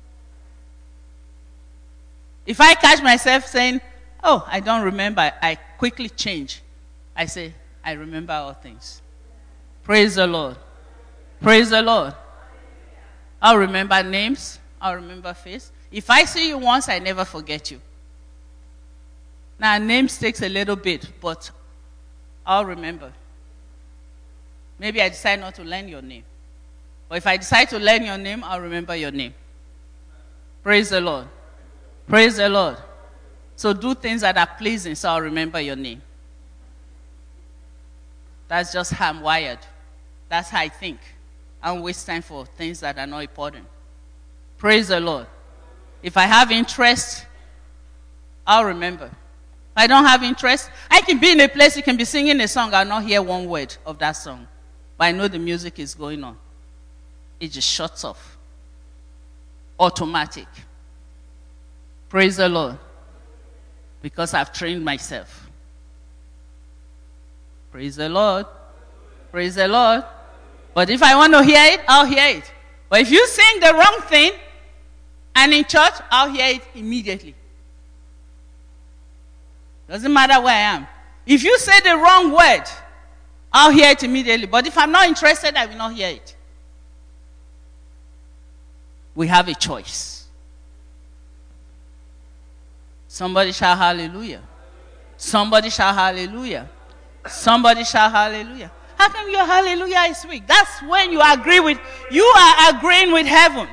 If I catch myself saying, oh, I don't remember, I quickly change. I say, I remember all things. Praise the Lord. Praise the Lord. I'll remember names. I'll remember face. If I see you once, I never forget you. Now, names takes a little bit, but I'll remember. Maybe I decide not to learn your name. But if I decide to learn your name, I'll remember your name. Praise the Lord. Praise the Lord. So do things that are pleasing so I'll remember your name. That's just how I'm wired. That's how I think. I don't waste time for things that are not important. Praise the Lord. If I have interest, I'll remember. If I don't have interest, I can be in a place, you can be singing a song, I'll not hear one word of that song. But I know the music is going on. It just shuts off. Automatic. Praise the Lord. Because I've trained myself. Praise the Lord. Praise the Lord. But if I want to hear it, I'll hear it. But if you sing the wrong thing, and in church, I'll hear it immediately. Doesn't matter where I am. If you say the wrong word, I'll hear it immediately. But if I'm not interested, I will not hear it. We have a choice. Somebody shout hallelujah. Somebody shout hallelujah. Somebody shout hallelujah. How come your hallelujah is weak? That's when you agree with, you are agreeing with heaven.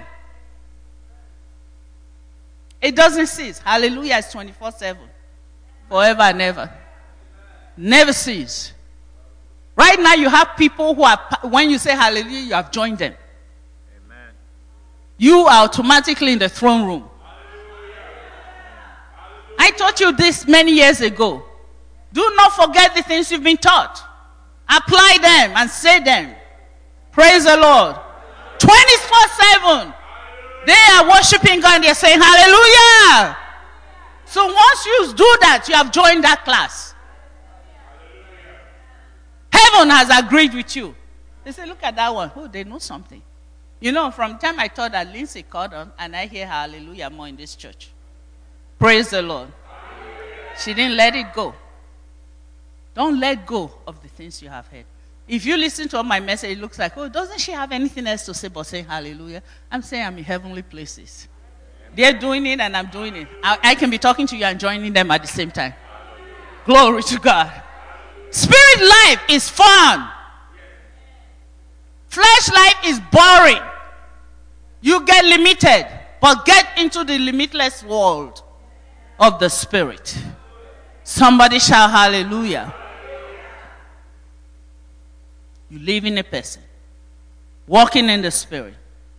It doesn't cease. Hallelujah is twenty-four seven. Forever and ever. Never cease. Right now you have people who are, when you say hallelujah, you have joined them. Amen. You are automatically in the throne room. I taught you this many years ago. Do not forget the things you've been taught. Apply them and say them. Praise the Lord. twenty-four seven. They are worshiping God and they're saying hallelujah. So once you do that, you have joined that class. Heaven has agreed with you. They say, look at that one. Oh, they know something. You know, from the time I thought that Lindsay called on, and I hear hallelujah more in this church. Praise the Lord. She didn't let it go. Don't let go of the things you have heard. If you listen to all my message, it looks like, oh, doesn't she have anything else to say but saying hallelujah? I'm saying I'm in heavenly places. They're doing it and I'm doing it. I, I can be talking to you and joining them at the same time. Glory to God. Spirit life is fun. Flesh life is boring. You get limited, but get into the limitless world of the Spirit. Somebody shout hallelujah. You live in a person, walking in the Spirit.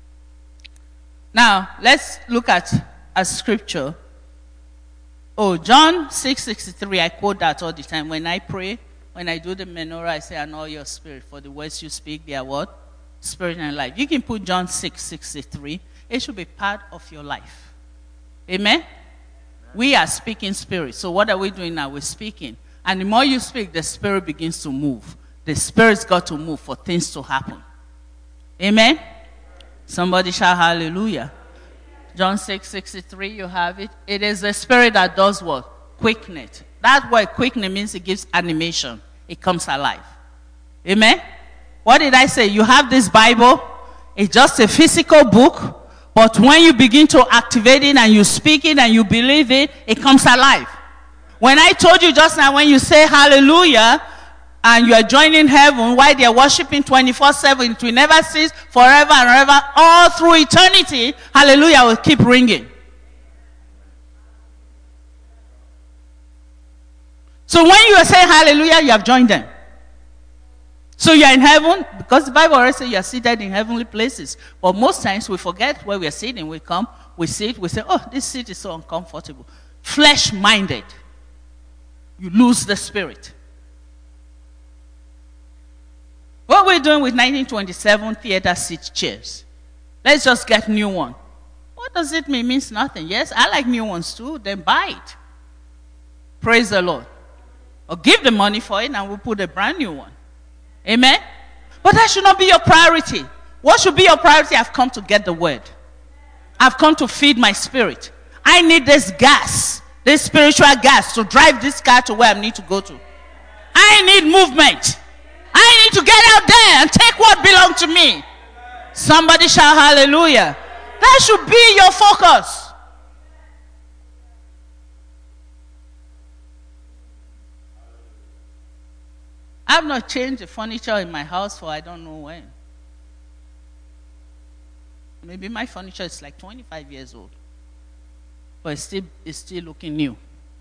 Now, let's look at a scripture. Oh, John six sixty-three, I quote that all the time. When I pray, when I do the menorah, I say, "Anoint your spirit, for the words you speak, they are what? Spirit and life." You can put John six sixty-three. It should be part of your life. Amen? Amen? We are speaking spirit. So what are we doing now? We're speaking. And the more you speak, the spirit begins to move. The spirit's got to move for things to happen. Amen? Somebody shout hallelujah. John six sixty-three, you have it. It is the spirit that does what? Quicken it. That word quicken means it gives animation. It comes alive. Amen? What did I say? You have this Bible. It's just a physical book. But when you begin to activate it and you speak it and you believe it, it comes alive. When I told you just now, when you say hallelujah, and you are joining heaven while they are worshiping twenty-four seven, it will never cease, forever and ever, all through eternity, hallelujah will keep ringing. So when you are saying hallelujah, you have joined them. So you are in heaven, because the Bible already says you are seated in heavenly places. But most times we forget where we are sitting. We come, we sit, we say, oh, this seat is so uncomfortable. Flesh-minded. You lose the spirit. What we're doing with nineteen twenty-seven theater seat chairs. Let's just get new one. What does it mean? It means nothing. Yes, I like new ones too. Then buy it. Praise the Lord. Or give the money for it and we'll put a brand new one. Amen? But that should not be your priority. What should be your priority? I've come to get the word. I've come to feed my spirit. I need this gas, this spiritual gas to drive this car to where I need to go to. I need movement. I need to get out there and take what belongs to me. Somebody shout hallelujah. That should be your focus. I've not changed the furniture in my house for I don't know when. Maybe my furniture is like twenty-five years old. But it's still, it's still looking new.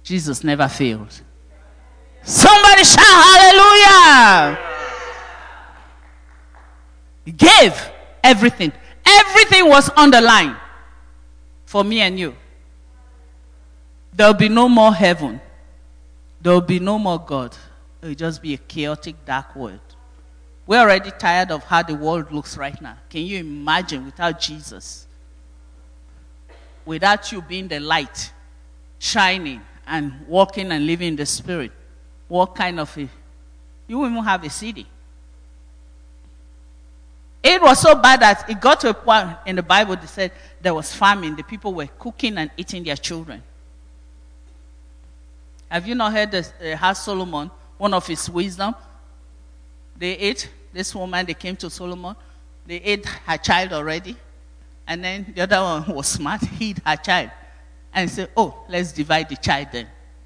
Jesus never failed. Somebody shout hallelujah. He gave everything. Everything was on the line for me and you. There will be no more heaven. There will be no more God. It will just be a chaotic, dark world. We're already tired of how the world looks right now. Can you imagine without Jesus? Without you being the light, shining and walking and living in the Spirit. What kind of a... You won't even have a city. It was so bad that it got to a point in the Bible that said there was famine. The people were cooking and eating their children. Have you not heard this, uh, how Solomon, one of his wisdom, they ate, this woman, they came to Solomon, they ate her child already, and then the other one was smart, he hid her child, and said, oh, let's divide the child then.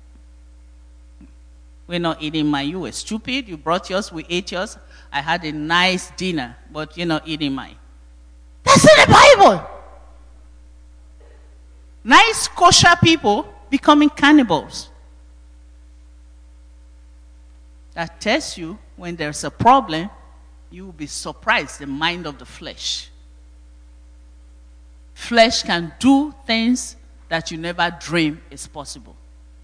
We're not eating mine. You were stupid. You brought yours. We ate yours. I had a nice dinner, but you're not eating mine. That's in the Bible. Nice kosher people becoming cannibals. That tells you when there's a problem, you will be surprised, the mind of the flesh. Flesh can do things that you never dream is possible.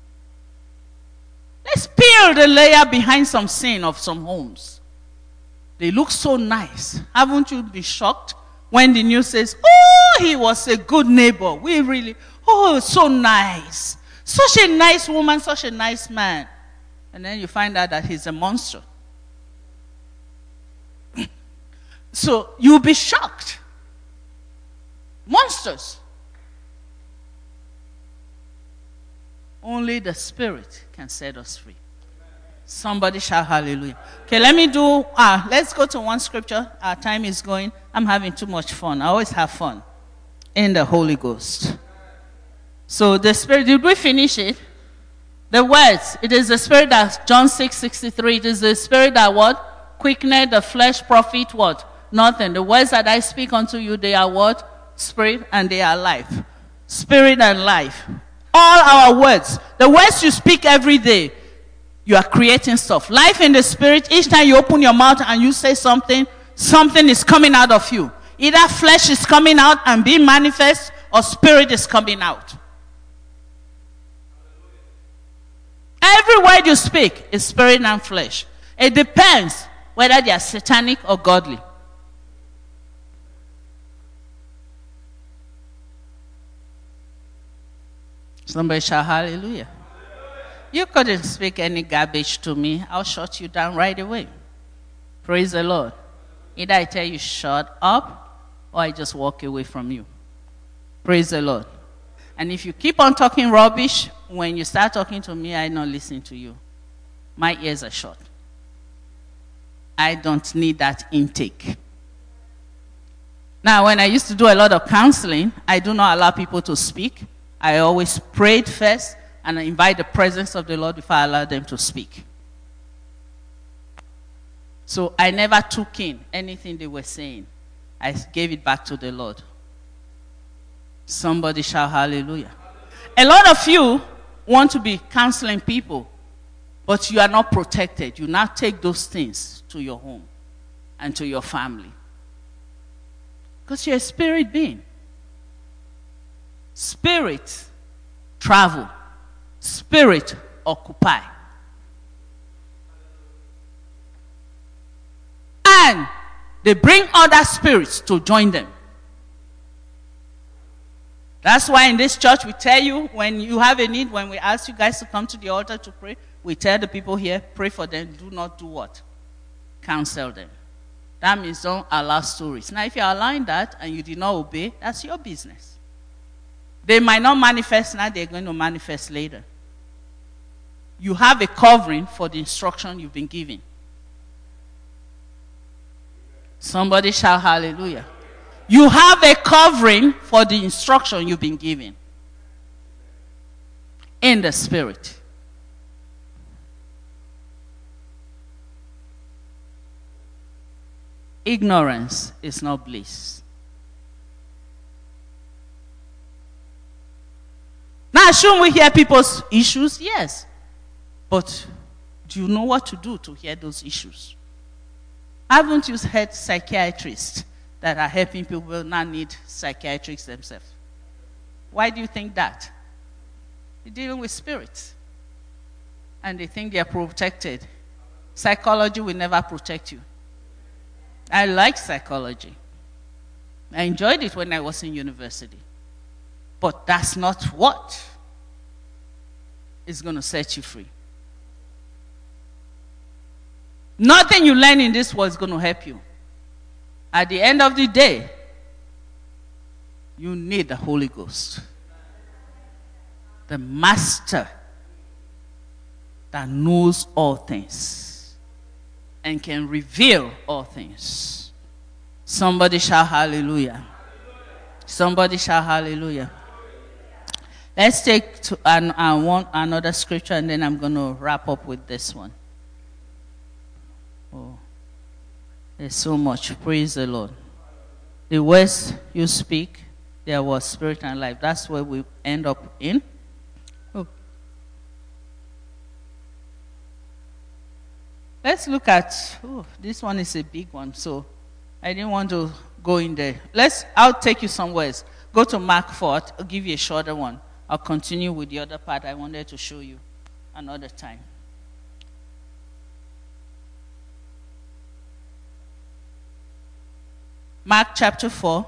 Let's peel the layer behind some sin of some homes. They look so nice. Haven't you been shocked when the news says, oh, he was a good neighbor. We really, oh, so nice. Such a nice woman, such a nice man. And then you find out that he's a monster. So you'll be shocked. Monsters. Only the Spirit can set us free. Somebody shout hallelujah. Okay, let me do, ah, let's go to one scripture. Our time is going. I'm having too much fun. I always have fun in the Holy Ghost. So the Spirit, did we finish it? The words, it is the Spirit that, John six sixty-three, it is the Spirit that what? Quickened the flesh, profit what? Nothing. The words that I speak unto you, they are what? Spirit and they are life. Spirit and life. All our words, the words you speak every day, you are creating stuff. Life in the Spirit, each time you open your mouth and you say something, something is coming out of you. Either flesh is coming out and being manifest, or spirit is coming out. Every word you speak is spirit and flesh. It depends whether they are satanic or godly. Somebody shout hallelujah. You couldn't speak any garbage to me. I'll shut you down right away. Praise the Lord. Either I tell you shut up or I just walk away from you. Praise the Lord. And if you keep on talking rubbish, when you start talking to me, I not listen to you. My ears are shut. I don't need that intake. Now, when I used to do a lot of counseling, I do not allow people to speak. I always prayed first and I invite the presence of the Lord before I allow them to speak. So I never took in anything they were saying. I gave it back to the Lord. Somebody shout hallelujah. A lot of you want to be counseling people, but you are not protected. You now take those things to your home and to your family. Because you're a spirit being. Spirit travel. Spirit occupy. And they bring other spirits to join them. That's why in this church we tell you when you have a need, when we ask you guys to come to the altar to pray, we tell the people here, pray for them. Do not do what? Counsel them. That means don't allow stories. Now if you're allowing that and you did not obey, that's your business. They might not manifest now, they're going to manifest later. You have a covering for the instruction you've been given. Somebody shout hallelujah. You have a covering for the instruction you've been given. In the Spirit. Ignorance is not bliss. Now Ah, shouldn't we hear people's issues? Yes. But do you know what to do to hear those issues? Haven't you heard psychiatrists that are helping people now need psychiatrists themselves? Why do you think that? You're dealing with spirits. And they think they are protected. Psychology will never protect you. I like psychology. I enjoyed it when I was in university. But that's not what is going to set you free. Nothing you learn in this world is going to help you. At the end of the day, you need the Holy Ghost. The master that knows all things and can reveal all things. Somebody shout hallelujah. Somebody shout hallelujah. Let's take to an, uh, one, another scripture and then I'm going to wrap up with this one. Oh, there's so much. Praise the Lord. The words you speak, there was spirit and life. That's where we end up in. Oh. Let's look at, oh, this one is a big one, so I didn't want to go in there. Let's, I'll take you somewhere. Go to Mark four. I'll give you a shorter one. I'll continue with the other part I wanted to show you another time. Mark chapter four.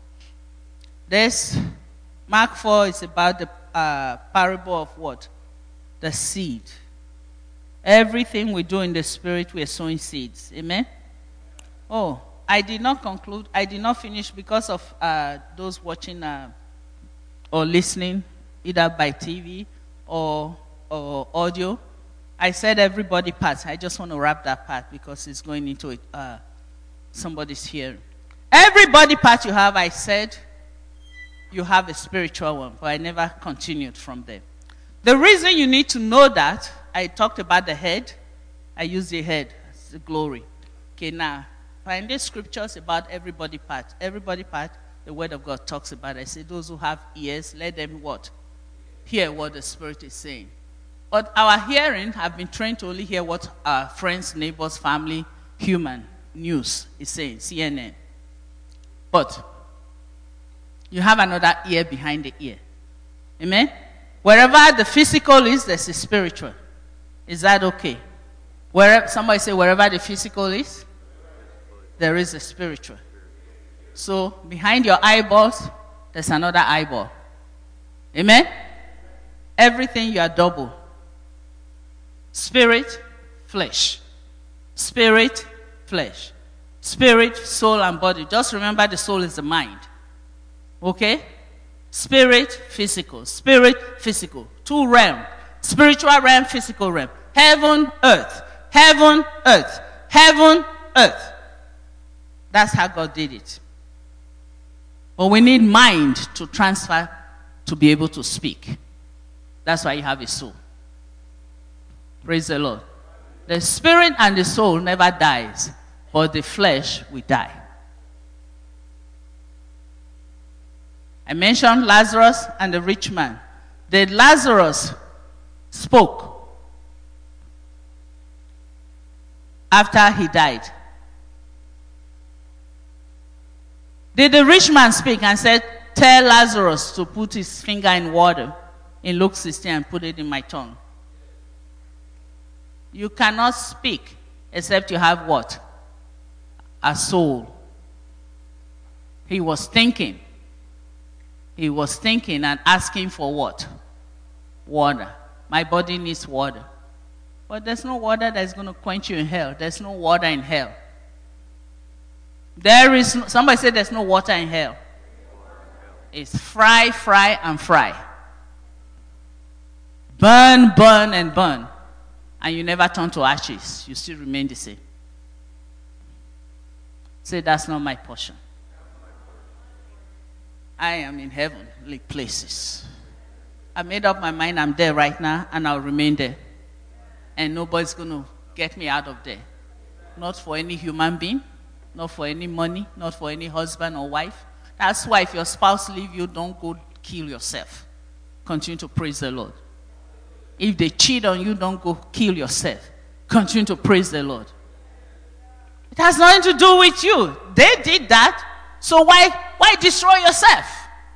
This, Mark four is about the uh, parable of what? The seed. Everything we do in the spirit, we are sowing seeds. Amen? Oh, I did not conclude. I did not finish because of uh, those watching uh, or listening, either by T V or, or audio. I said everybody part. I just want to wrap that part because it's going into it. Uh, somebody's hearing. Every body part you have, I said, you have a spiritual one, but I never continued from there. The reason you need to know that, I talked about the head. I use the head as the glory. Okay, now, find the scriptures about every body part. Every body part, the word of God talks about. I say, those who have ears, let them what? Hear what the Spirit is saying. But our hearing have been trained to only hear what our friends, neighbors, family, human news is saying, C N N. But you have another ear behind the ear. Amen? Wherever the physical is, there's a spiritual. Is that okay? Where, somebody say, wherever the physical is, there is a spiritual. So, behind your eyeballs, there's another eyeball. Amen? Everything you are double. Spirit, flesh. Spirit, flesh. Spirit, soul, and body. Just remember the soul is the mind. Okay? Spirit, physical. Spirit, physical. Two realms. Spiritual realm, physical realm. Heaven, earth. Heaven, earth. Heaven, earth. That's how God did it. But we need mind to transfer to be able to speak. That's why you have a soul. Praise the Lord. The spirit and the soul never dies, but the flesh will die. I mentioned Lazarus and the rich man. Did Lazarus spoke after he died? Did the rich man speak and said, tell Lazarus to put his finger in water in Luke sixteen and put it in my tongue? You cannot speak except you have what? A soul. He was thinking. He was thinking and asking for what? Water. My body needs water. But there's no water that's going to quench you in hell. There's no water in hell. There is, no, somebody said there's no water in hell. It's fry, fry, and fry. Burn, burn, and burn. And you never turn to ashes. You still remain the same. Say, that's not my portion. I am in heavenly places. I made up my mind I'm there right now, and I'll remain there. And nobody's going to get me out of there. Not for any human being, not for any money, not for any husband or wife. That's why if your spouse leaves you, don't go kill yourself. Continue to praise the Lord. If they cheat on you, don't go kill yourself. Continue to praise the Lord. It has nothing to do with you. They did that, so why, why destroy yourself?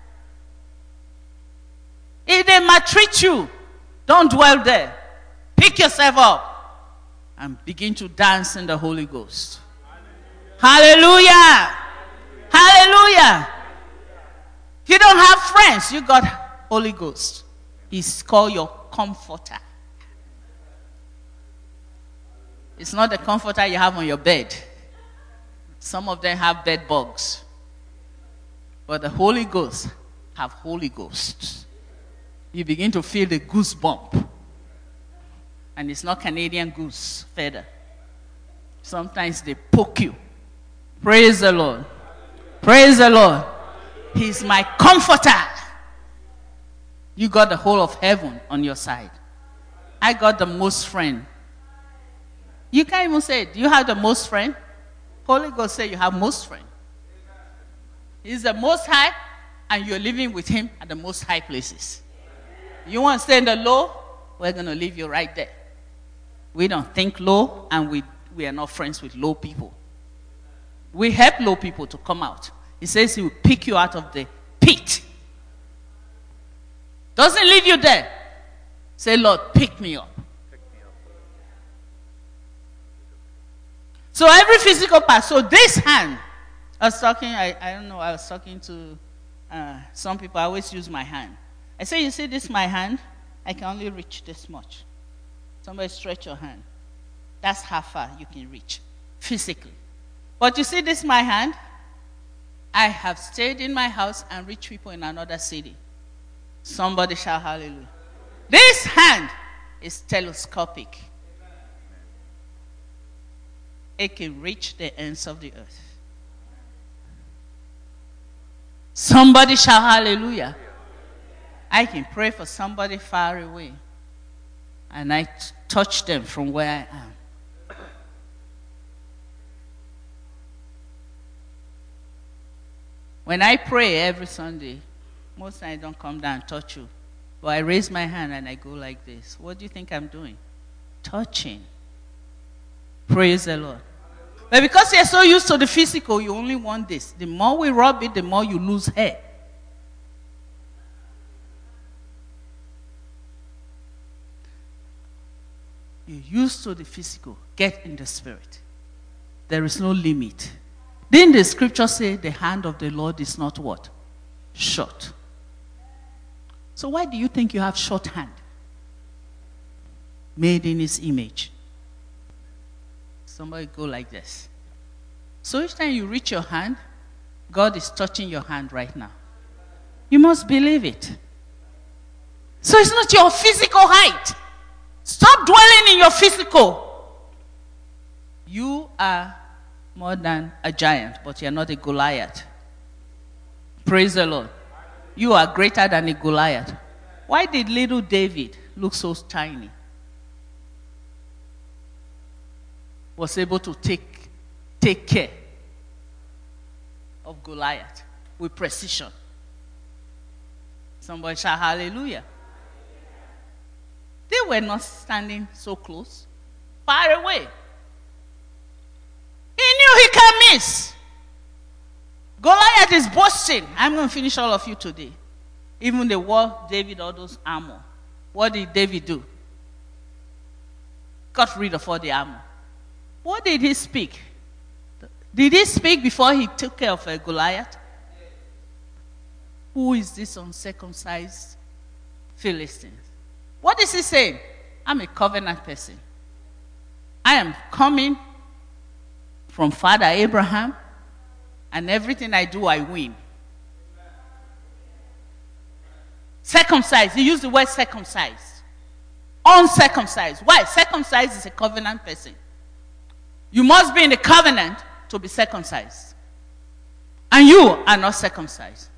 If they maltreat you, don't dwell there. Pick yourself up and begin to dance in the Holy Ghost. Hallelujah. Hallelujah. Hallelujah. If you don't have friends, you got Holy Ghost. He's called your comforter. It's not the comforter you have on your bed. Some of them have bed bugs. But the Holy Ghost have Holy Ghosts. You begin to feel the goosebump. And it's not Canadian goose feather. Sometimes they poke you. Praise the Lord. Praise the Lord. He's my comforter. You got the whole of heaven on your side. I got the most friend. You can't even say it. Do you have the most friend? Holy Ghost say you have most friend. He's the most high, and you're living with him at the most high places. You want to stay in the low? We're going to leave you right there. We don't think low, and we, we are not friends with low people. We help low people to come out. He says he will pick you out of the pit. Doesn't leave you there. Say, Lord, pick me up. Pick me up. So every physical part. So this hand, I was talking, I, I don't know, I was talking to uh, some people. I always use my hand. I say, you see this my hand? I can only reach this much. Somebody stretch your hand. That's how far you can reach physically. But you see this my hand? I have stayed in my house and reached people in another city. Somebody shout hallelujah. This hand is telescopic. It can reach the ends of the earth. Somebody shout hallelujah. I can pray for somebody far away, and I t- touch them from where I am. When I pray every Sunday, most times I don't come down and touch you. But I raise my hand and I go like this. What do you think I'm doing? Touching. Praise the Lord. But because you're so used to the physical, you only want this. The more we rub it, the more you lose hair. You're used to the physical. Get in the spirit. There is no limit. Didn't the scripture say the hand of the Lord is not what? Short. So why do you think you have short hand? Made in his image. Somebody go like this. So each time you reach your hand, God is touching your hand right now. You must believe it. So it's not your physical height. Stop dwelling in your physical. You are more than a giant, but you're not a Goliath. Praise the Lord. You are greater than a Goliath. Why did little David look so tiny? Was able to take, take care of Goliath with precision. Somebody shout hallelujah. They were not standing so close, far away. He knew he can miss. Goliath is boasting. I'm going to finish all of you today. Even the war, David, all those armor. What did David do? Got rid of all the armor. What did he speak? Did he speak before he took care of a Goliath? Who is this uncircumcised Philistine? What is he saying? I'm a covenant person. I am coming from Father Abraham, and everything I do, I win. Circumcised. He used the word circumcised. Uncircumcised. Why? Circumcised is a covenant person. You must be in the covenant to be circumcised. And you are not circumcised.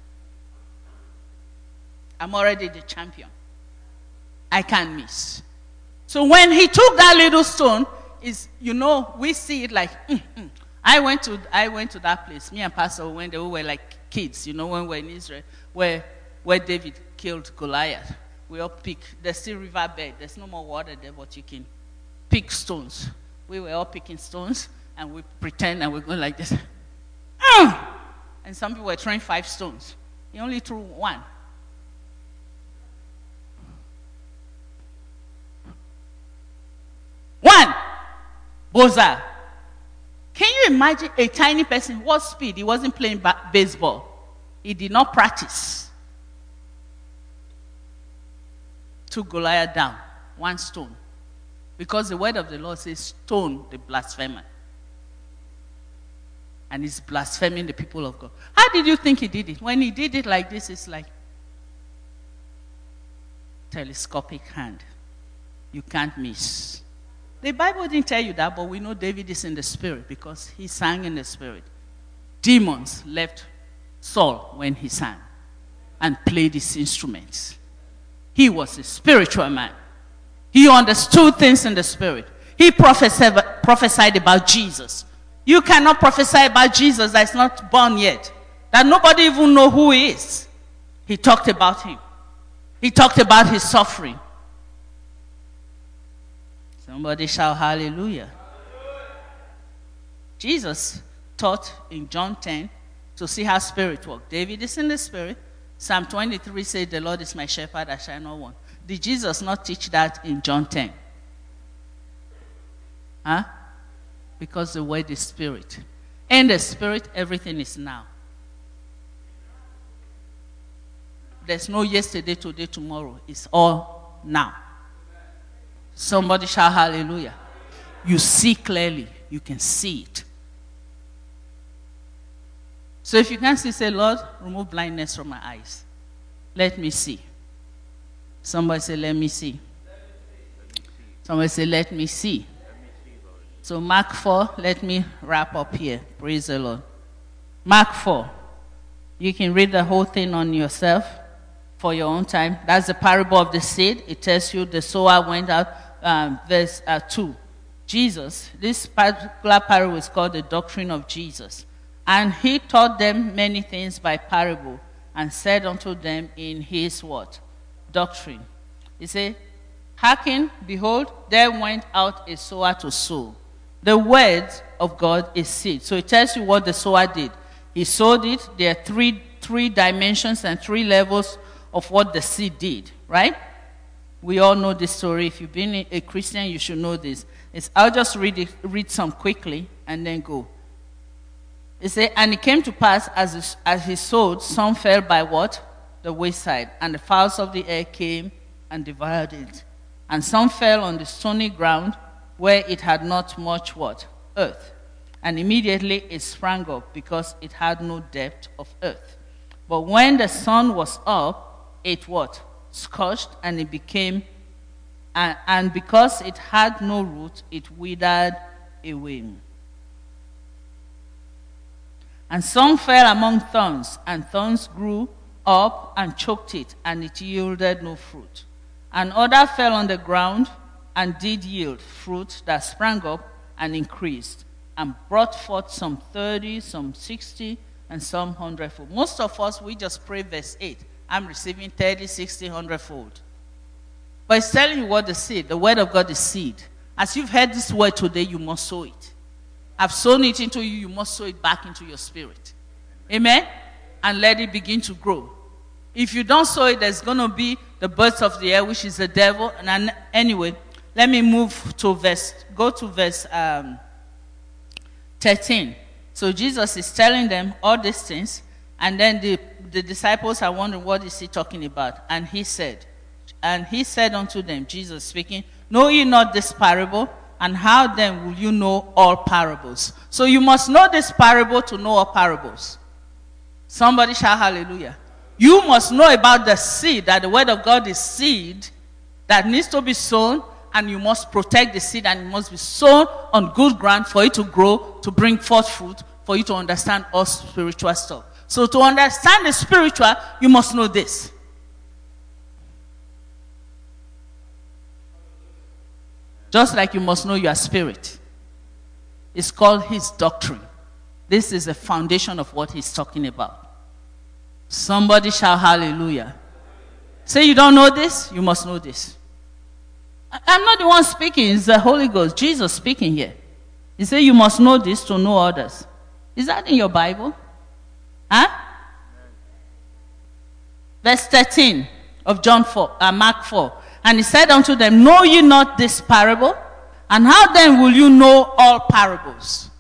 I'm already the champion. I can't miss. So when he took that little stone, is you know, we see it like, mm, mm. I went to I went to that place. Me and Pastor, when they were like kids, you know, when we were in Israel, where where David killed Goliath. We all pick, there's still riverbed, there's no more water there, but you can pick stones. We were all picking stones, and we pretend and we're going like this. And some people were throwing five stones. He only threw one. One! Boza. Can you imagine a tiny person? What speed? He wasn't playing ba- baseball. He did not practice. Took Goliath down. One stone. Because the word of the Lord says, stone the blasphemer. And he's blaspheming the people of God. How did you think he did it? When he did it like this, it's like telescopic hand. You can't miss. The Bible didn't tell you that, but we know David is in the spirit because he sang in the spirit. Demons left Saul when he sang and played his instruments. He was a spiritual man. He understood things in the spirit. He prophesied, prophesied about Jesus. You cannot prophesy about Jesus that's not born yet, that nobody even know who he is. He talked about him. He talked about his suffering. Somebody shout hallelujah. Jesus taught in John ten to see how spirit works. David is in the spirit. Psalm twenty-three says, the Lord is my shepherd, I shall not want. Did Jesus not teach that in John ten? Huh? Because the word is spirit. In the spirit, everything is now. There's no yesterday, today, tomorrow. It's all now. Somebody shout hallelujah. You see clearly. You can see it. So if you can't see, say, Lord, remove blindness from my eyes. Let me see. Somebody say, let me see. Somebody say, let me see. So Mark four, let me wrap up here. Praise the Lord. Mark four. You can read the whole thing on yourself for your own time. That's the parable of the seed. It tells you the sower went out. Um, verse uh, two. Jesus, this particular parable is called the doctrine of Jesus. And he taught them many things by parable and said unto them in his what? Doctrine. He said, hearken, behold, there went out a sower to sow. The word of God is seed. So it tells you what the sower did. He sowed it. There are three, three dimensions and three levels of what the seed did, right? We all know this story. If you've been a Christian, you should know this. It's, I'll just read it, read some quickly and then go. It says, and it came to pass as, he, as he sowed, some fell by what? The wayside. And the fowls of the air came and devoured it. And some fell on the stony ground where it had not much what? Earth. And immediately it sprang up because it had no depth of earth. But when the sun was up, it what? Scorched, and it became, and, and because it had no root, it withered away. And some fell among thorns, and thorns grew up and choked it, and it yielded no fruit. And other fell on the ground, and did yield fruit that sprang up and increased, and brought forth some thirty, some sixty, and some hundredfold. Most of us, we just pray verse eight. I'm receiving thirty, sixty, hundredfold. But it's telling you what the seed, the word of God is seed. As you've heard this word today, you must sow it. I've sown it into you, you must sow it back into your spirit. Amen? And let it begin to grow. If you don't sow it, there's going to be the birds of the air, which is the devil. And anyway, let me move to verse, go to verse um, thirteen. So Jesus is telling them all these things. And then the, the disciples are wondering, what is he talking about? And he said, and he said unto them, Jesus speaking, know ye not this parable? And how then will you know all parables? So you must know this parable to know all parables. Somebody shout hallelujah. You must know about the seed, that the word of God is seed that needs to be sown, and you must protect the seed, and it must be sown on good ground for it to grow, to bring forth fruit, for you to understand all spiritual stuff. So to understand the spiritual, you must know this. Just like you must know your spirit. It's called his doctrine. This is the foundation of what he's talking about. Somebody shout hallelujah. Say you don't know this, you must know this. I'm not the one speaking, it's the Holy Ghost, Jesus speaking here. He said you must know this to know others. Is that in your Bible? Huh? Verse thirteen of John four, uh, Mark four. And he said unto them, know ye not this parable? And how then will you know all parables?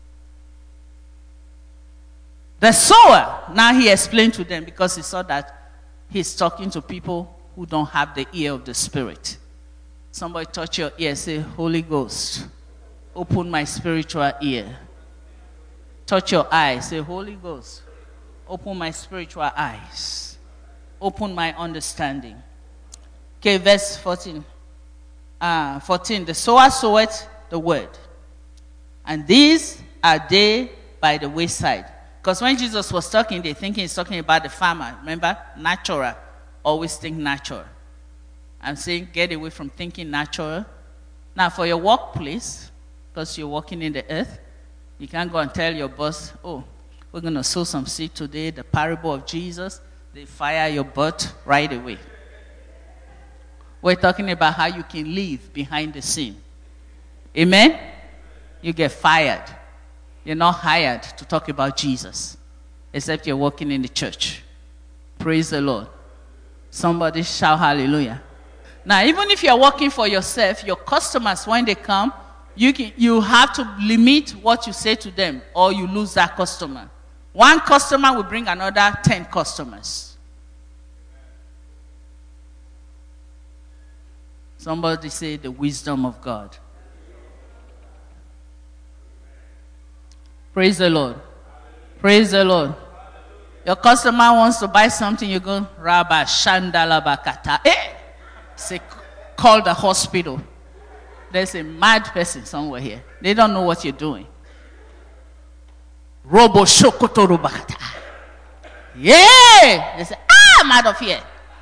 The sower, now he explained to them because he saw that he's talking to people who don't have the ear of the Spirit. Somebody touch your ear, say, Holy Ghost, open my spiritual ear. Touch your eyes, say, Holy Ghost, open my spiritual eyes. Open my understanding. Okay, verse fourteen. Uh, fourteen, the sower soweth the word. And these are they by the wayside. Because when Jesus was talking, they thinking he's talking about the farmer. Remember? Natural. Always think natural. I'm saying get away from thinking natural. Now for your workplace, because you're working in the earth, you can't go and tell your boss, oh, we're going to sow some seed today, the parable of Jesus. They fire your butt right away. We're talking about how you can live behind the scene. Amen? You get fired. You're not hired to talk about Jesus, except you're working in the church. Praise the Lord. Somebody shout hallelujah. Now, even if you're working for yourself, your customers, when they come, you can, you have to limit what you say to them, or you lose that customer. One customer will bring another ten customers. Somebody say the wisdom of God. Praise the Lord. Praise the Lord. Your customer wants to buy something, you go, Rabba Shandala Bakata. Eh? Say, call the hospital. There's a mad person somewhere here. They don't know what you're doing. Robo Shokotoru Bakata. Yeah! They say, ah, I'm out of here.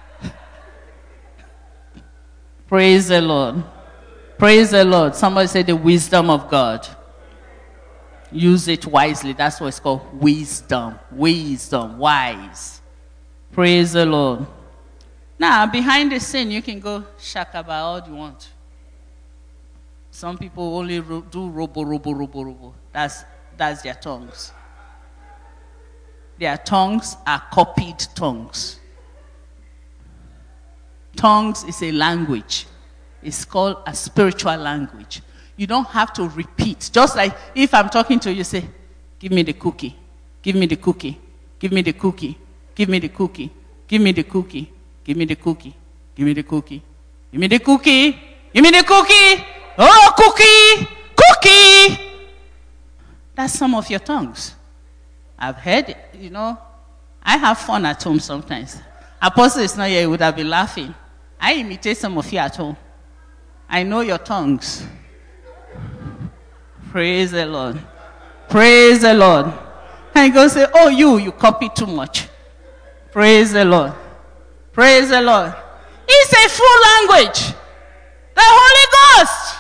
Praise the Lord. Praise the Lord. Somebody say the wisdom of God. Use it wisely. That's what it's called. Wisdom. Wisdom. Wise. Praise the Lord. Now, behind the scene, you can go shakaba all you want. Some people only ro- do robo, robo, robo, robo. That's, that's their tongues. Their tongues are copied tongues. Tongues is a language. It's called a spiritual language. You don't have to repeat. Just like if I'm talking to you, say, give me the cookie. Give me the cookie. Give me the cookie. Give me the cookie. Give me the cookie. Give me the cookie. Give me the cookie. Give me the cookie. Give me the cookie. Oh, cookie. Cookie. That's some of your tongues. I've heard it. You know, I have fun at home sometimes. Apostle is not here, he would have been laughing. I imitate some of you at home. I know your tongues. Praise the Lord. Praise the Lord. And you go say, oh, you, you copy too much. Praise the Lord. Praise the Lord. It's a full language. The Holy Ghost.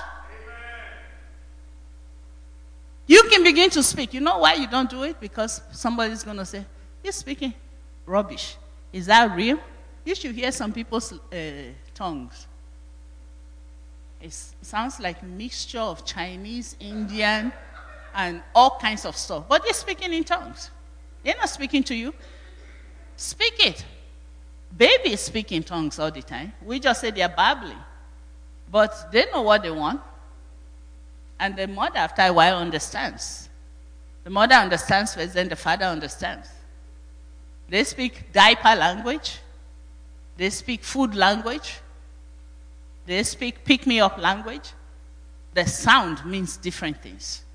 You can begin to speak. You know why you don't do it? Because somebody's going to say, you're speaking rubbish. Is that real? You should hear some people's uh, tongues. It sounds like a mixture of Chinese, Indian, and all kinds of stuff. But they're speaking in tongues. They're not speaking to you. Speak it. Babies speak in tongues all the time. We just say they're babbling. But they know what they want. And the mother, after a while, understands. The mother understands first, then the father understands. They speak diaper language. They speak food language. They speak pick-me-up language. The sound means different things.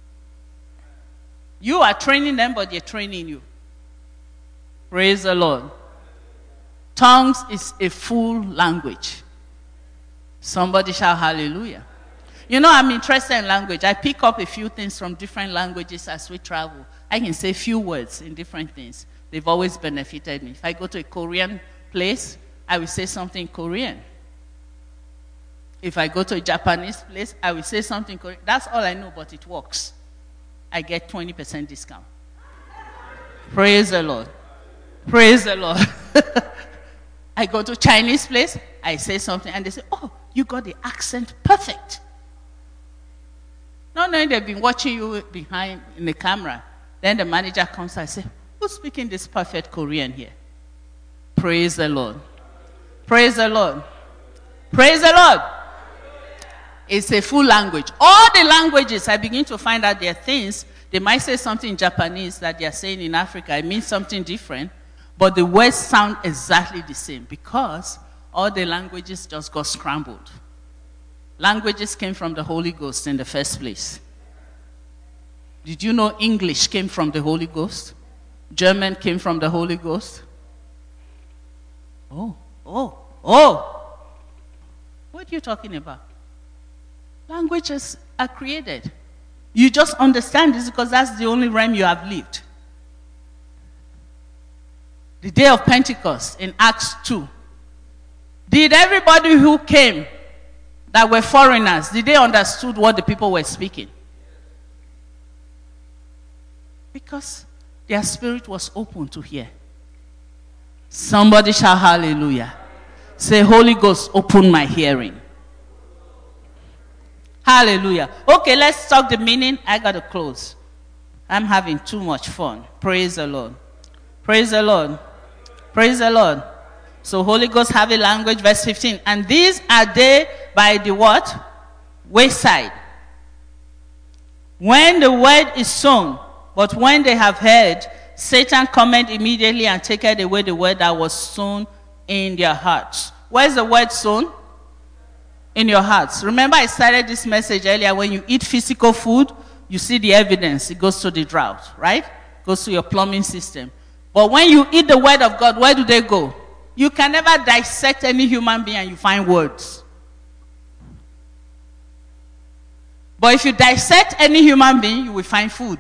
You are training them, but they're training you. Praise the Lord. Tongues is a full language. Somebody shout hallelujah. You know, I'm interested in language. I pick up a few things from different languages as we travel. I can say few words in different things. They've always benefited me. If I go to a Korean place, I will say something Korean. If I go to a Japanese place, I will say something Korean. That's all I know, but it works. I get twenty percent discount. Praise the Lord. Praise the Lord. I go to Chinese place, I say something, and they say, oh, you got the accent perfect. Not knowing they've been watching you behind in the camera. Then the manager comes and says, who's speaking this perfect Korean here? Praise the Lord. Praise the Lord. Praise the Lord. It's a full language. All the languages, I begin to find out there are things. They might say something in Japanese that they are saying in Africa. It means something different. But the words sound exactly the same because all the languages just got scrambled. Languages came from the Holy Ghost in the first place. Did you know English came from the Holy Ghost? German came from the Holy Ghost? Oh, oh, oh. What are you talking about? Languages are created. You just understand this because that's the only realm you have lived. The day of Pentecost in Acts two. Did everybody who came that were foreigners, did they understood what the people were speaking? Because their spirit was open to hear. Somebody shout hallelujah. Say, Holy Ghost, open my hearing. Hallelujah. Okay, let's talk the meaning. I got to close. I'm having too much fun. Praise the Lord. Praise the Lord. Praise the Lord. So Holy Ghost have a language, verse fifteen. And these are they by the what? Wayside. When the word is sown, but when they have heard, Satan cometh immediately and taketh away the word that was sown in their hearts. Where's the word sown? In your hearts. Remember I started this message earlier. When you eat physical food, you see the evidence. It goes to the drought, right? It goes to your plumbing system. But when you eat the word of God, where do they go? You can never dissect any human being and you find words. But if you dissect any human being, you will find food.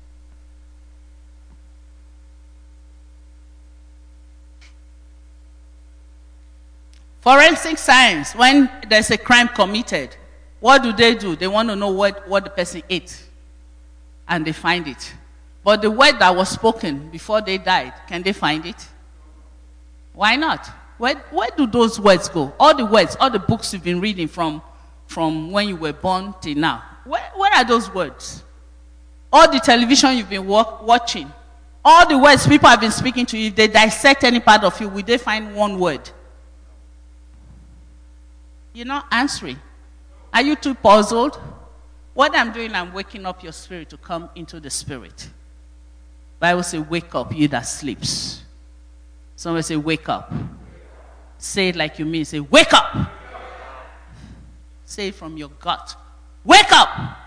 Forensic science, when there's a crime committed, what do they do? They want to know what, what the person ate. And they find it. But the word that was spoken before they died, can they find it? Why not? Where, where do those words go? All the words, all the books you've been reading from, from when you were born till now. Where, where are those words? All the television you've been walk, watching, all the words people have been speaking to you, if they dissect any part of you, will they find one word? You're not answering. Are you too puzzled? What I'm doing, I'm waking up your spirit to come into the spirit. Bible says, wake up, you that sleeps. Somebody say, wake up. Say it like you mean. Say, wake up. Say it from your gut. Wake up.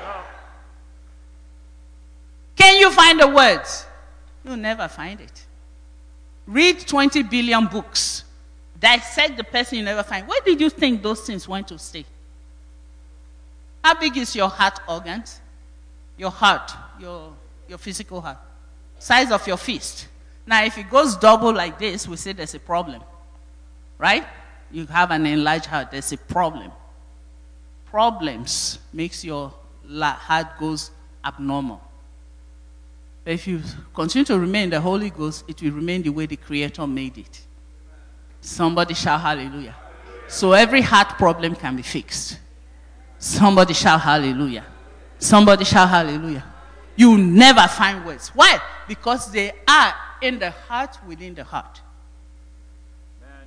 Can you find the words? You'll never find it. Read twenty billion books. Dissect the person, you never find. Where did you think those things went to stay? How big is your heart organs? Your heart, your, your physical heart. Size of your fist. Now, if it goes double like this, we say there's a problem. Right? You have an enlarged heart, there's a problem. Problems makes your heart goes abnormal. But if you continue to remain in the Holy Ghost, it will remain the way the Creator made it. Somebody shout hallelujah. So every heart problem can be fixed. Somebody shout hallelujah. Somebody shout hallelujah. You never find words. Why? Because they are in the heart, within the heart. Amen.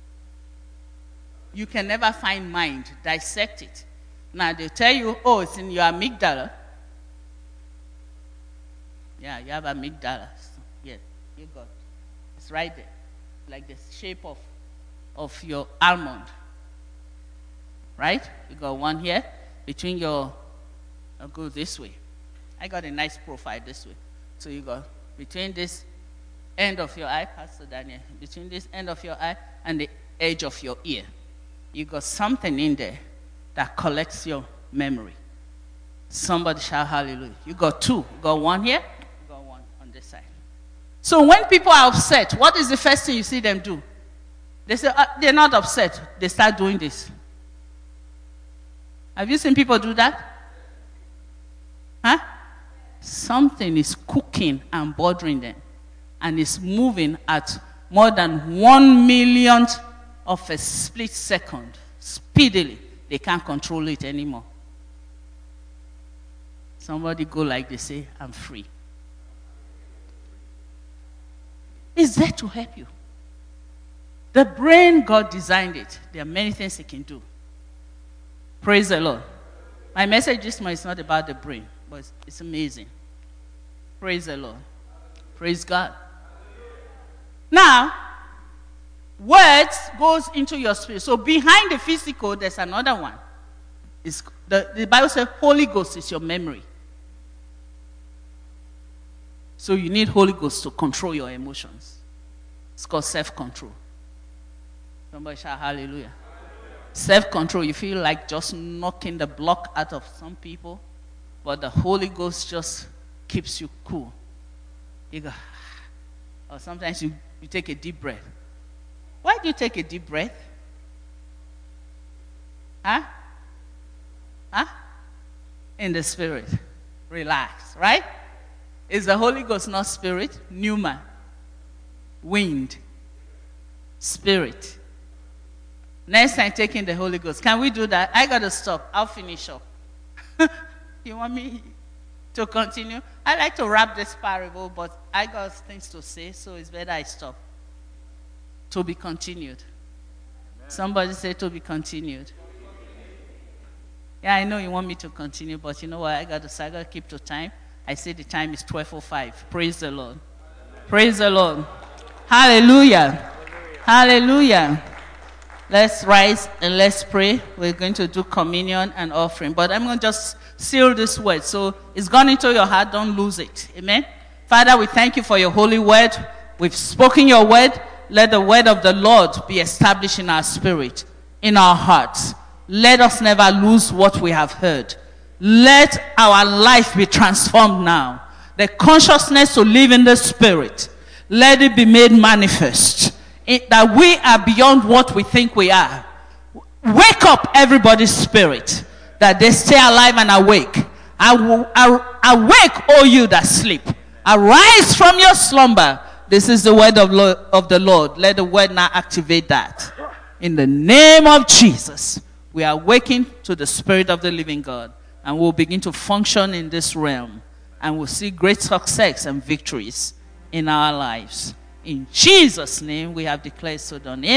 You can never find mind. Dissect it. Now they tell you, oh, it's in your amygdala. Yeah, you have amygdala. Yeah, you got it. It's right there. Like the shape of, of your almond. Right? You got one here. Between your, I'll go this way. I got a nice profile this way. So you got between this end of your eye, Pastor Daniel, between this end of your eye and the edge of your ear. You got something in there that collects your memory. Somebody shout hallelujah. You got two. You got one here, you got one on this side. So when people are upset, what is the first thing you see them do? They say, uh, they're not upset. They start doing this. Have you seen people do that? Huh? Something is cooking and bothering them. And it's moving at more than one millionth of a split second, speedily, they can't control it anymore. Somebody go like they say, I'm free. It's there to help you. The brain, God designed it. There are many things it can do. Praise the Lord. My message this morning is not about the brain, but it's, it's amazing. Praise the Lord. Praise God. Now, words goes into your spirit. So behind the physical, there's another one. It's, the, the Bible says Holy Ghost is your memory. So you need Holy Ghost to control your emotions. It's called self-control. Somebody shout hallelujah. Hallelujah. Self-control, you feel like just knocking the block out of some people, but the Holy Ghost just keeps you cool. You go, or sometimes you, you take a deep breath. Why do you take a deep breath? Huh? Huh? In the spirit. Relax, right? Is the Holy Ghost not spirit? Pneuma. Wind. Spirit. Next time taking the Holy Ghost. Can we do that? I got to stop. I'll finish up. You want me to continue? I like to wrap this parable, but I got things to say, so it's better I stop. To be continued. Amen. Somebody say to be continued. Yeah, I know you want me to continue, but you know what? I got to, I got to keep to time. I say the time is twelve oh five. Praise the Lord. Amen. Praise the Lord. Hallelujah. Hallelujah. Hallelujah. Let's rise and let's pray. We're going to do communion and offering. But I'm going to just seal this word. So it's gone into your heart. Don't lose it. Amen. Father, we thank you for your holy word. We've spoken your word. Let the word of the Lord be established in our spirit, in our hearts. Let us never lose what we have heard. Let our life be transformed now. The consciousness to live in the spirit, let it be made manifest. It, that we are beyond what we think we are. Wake up everybody's spirit, that they stay alive and awake. Awake, O you that sleep. Arise from your slumber. This is the word of, Lord, of the Lord. Let the word now activate that. In the name of Jesus, we are waking to the Spirit of the living God, and we'll begin to function in this realm, and we'll see great success and victories in our lives. In Jesus' name, we have declared so done.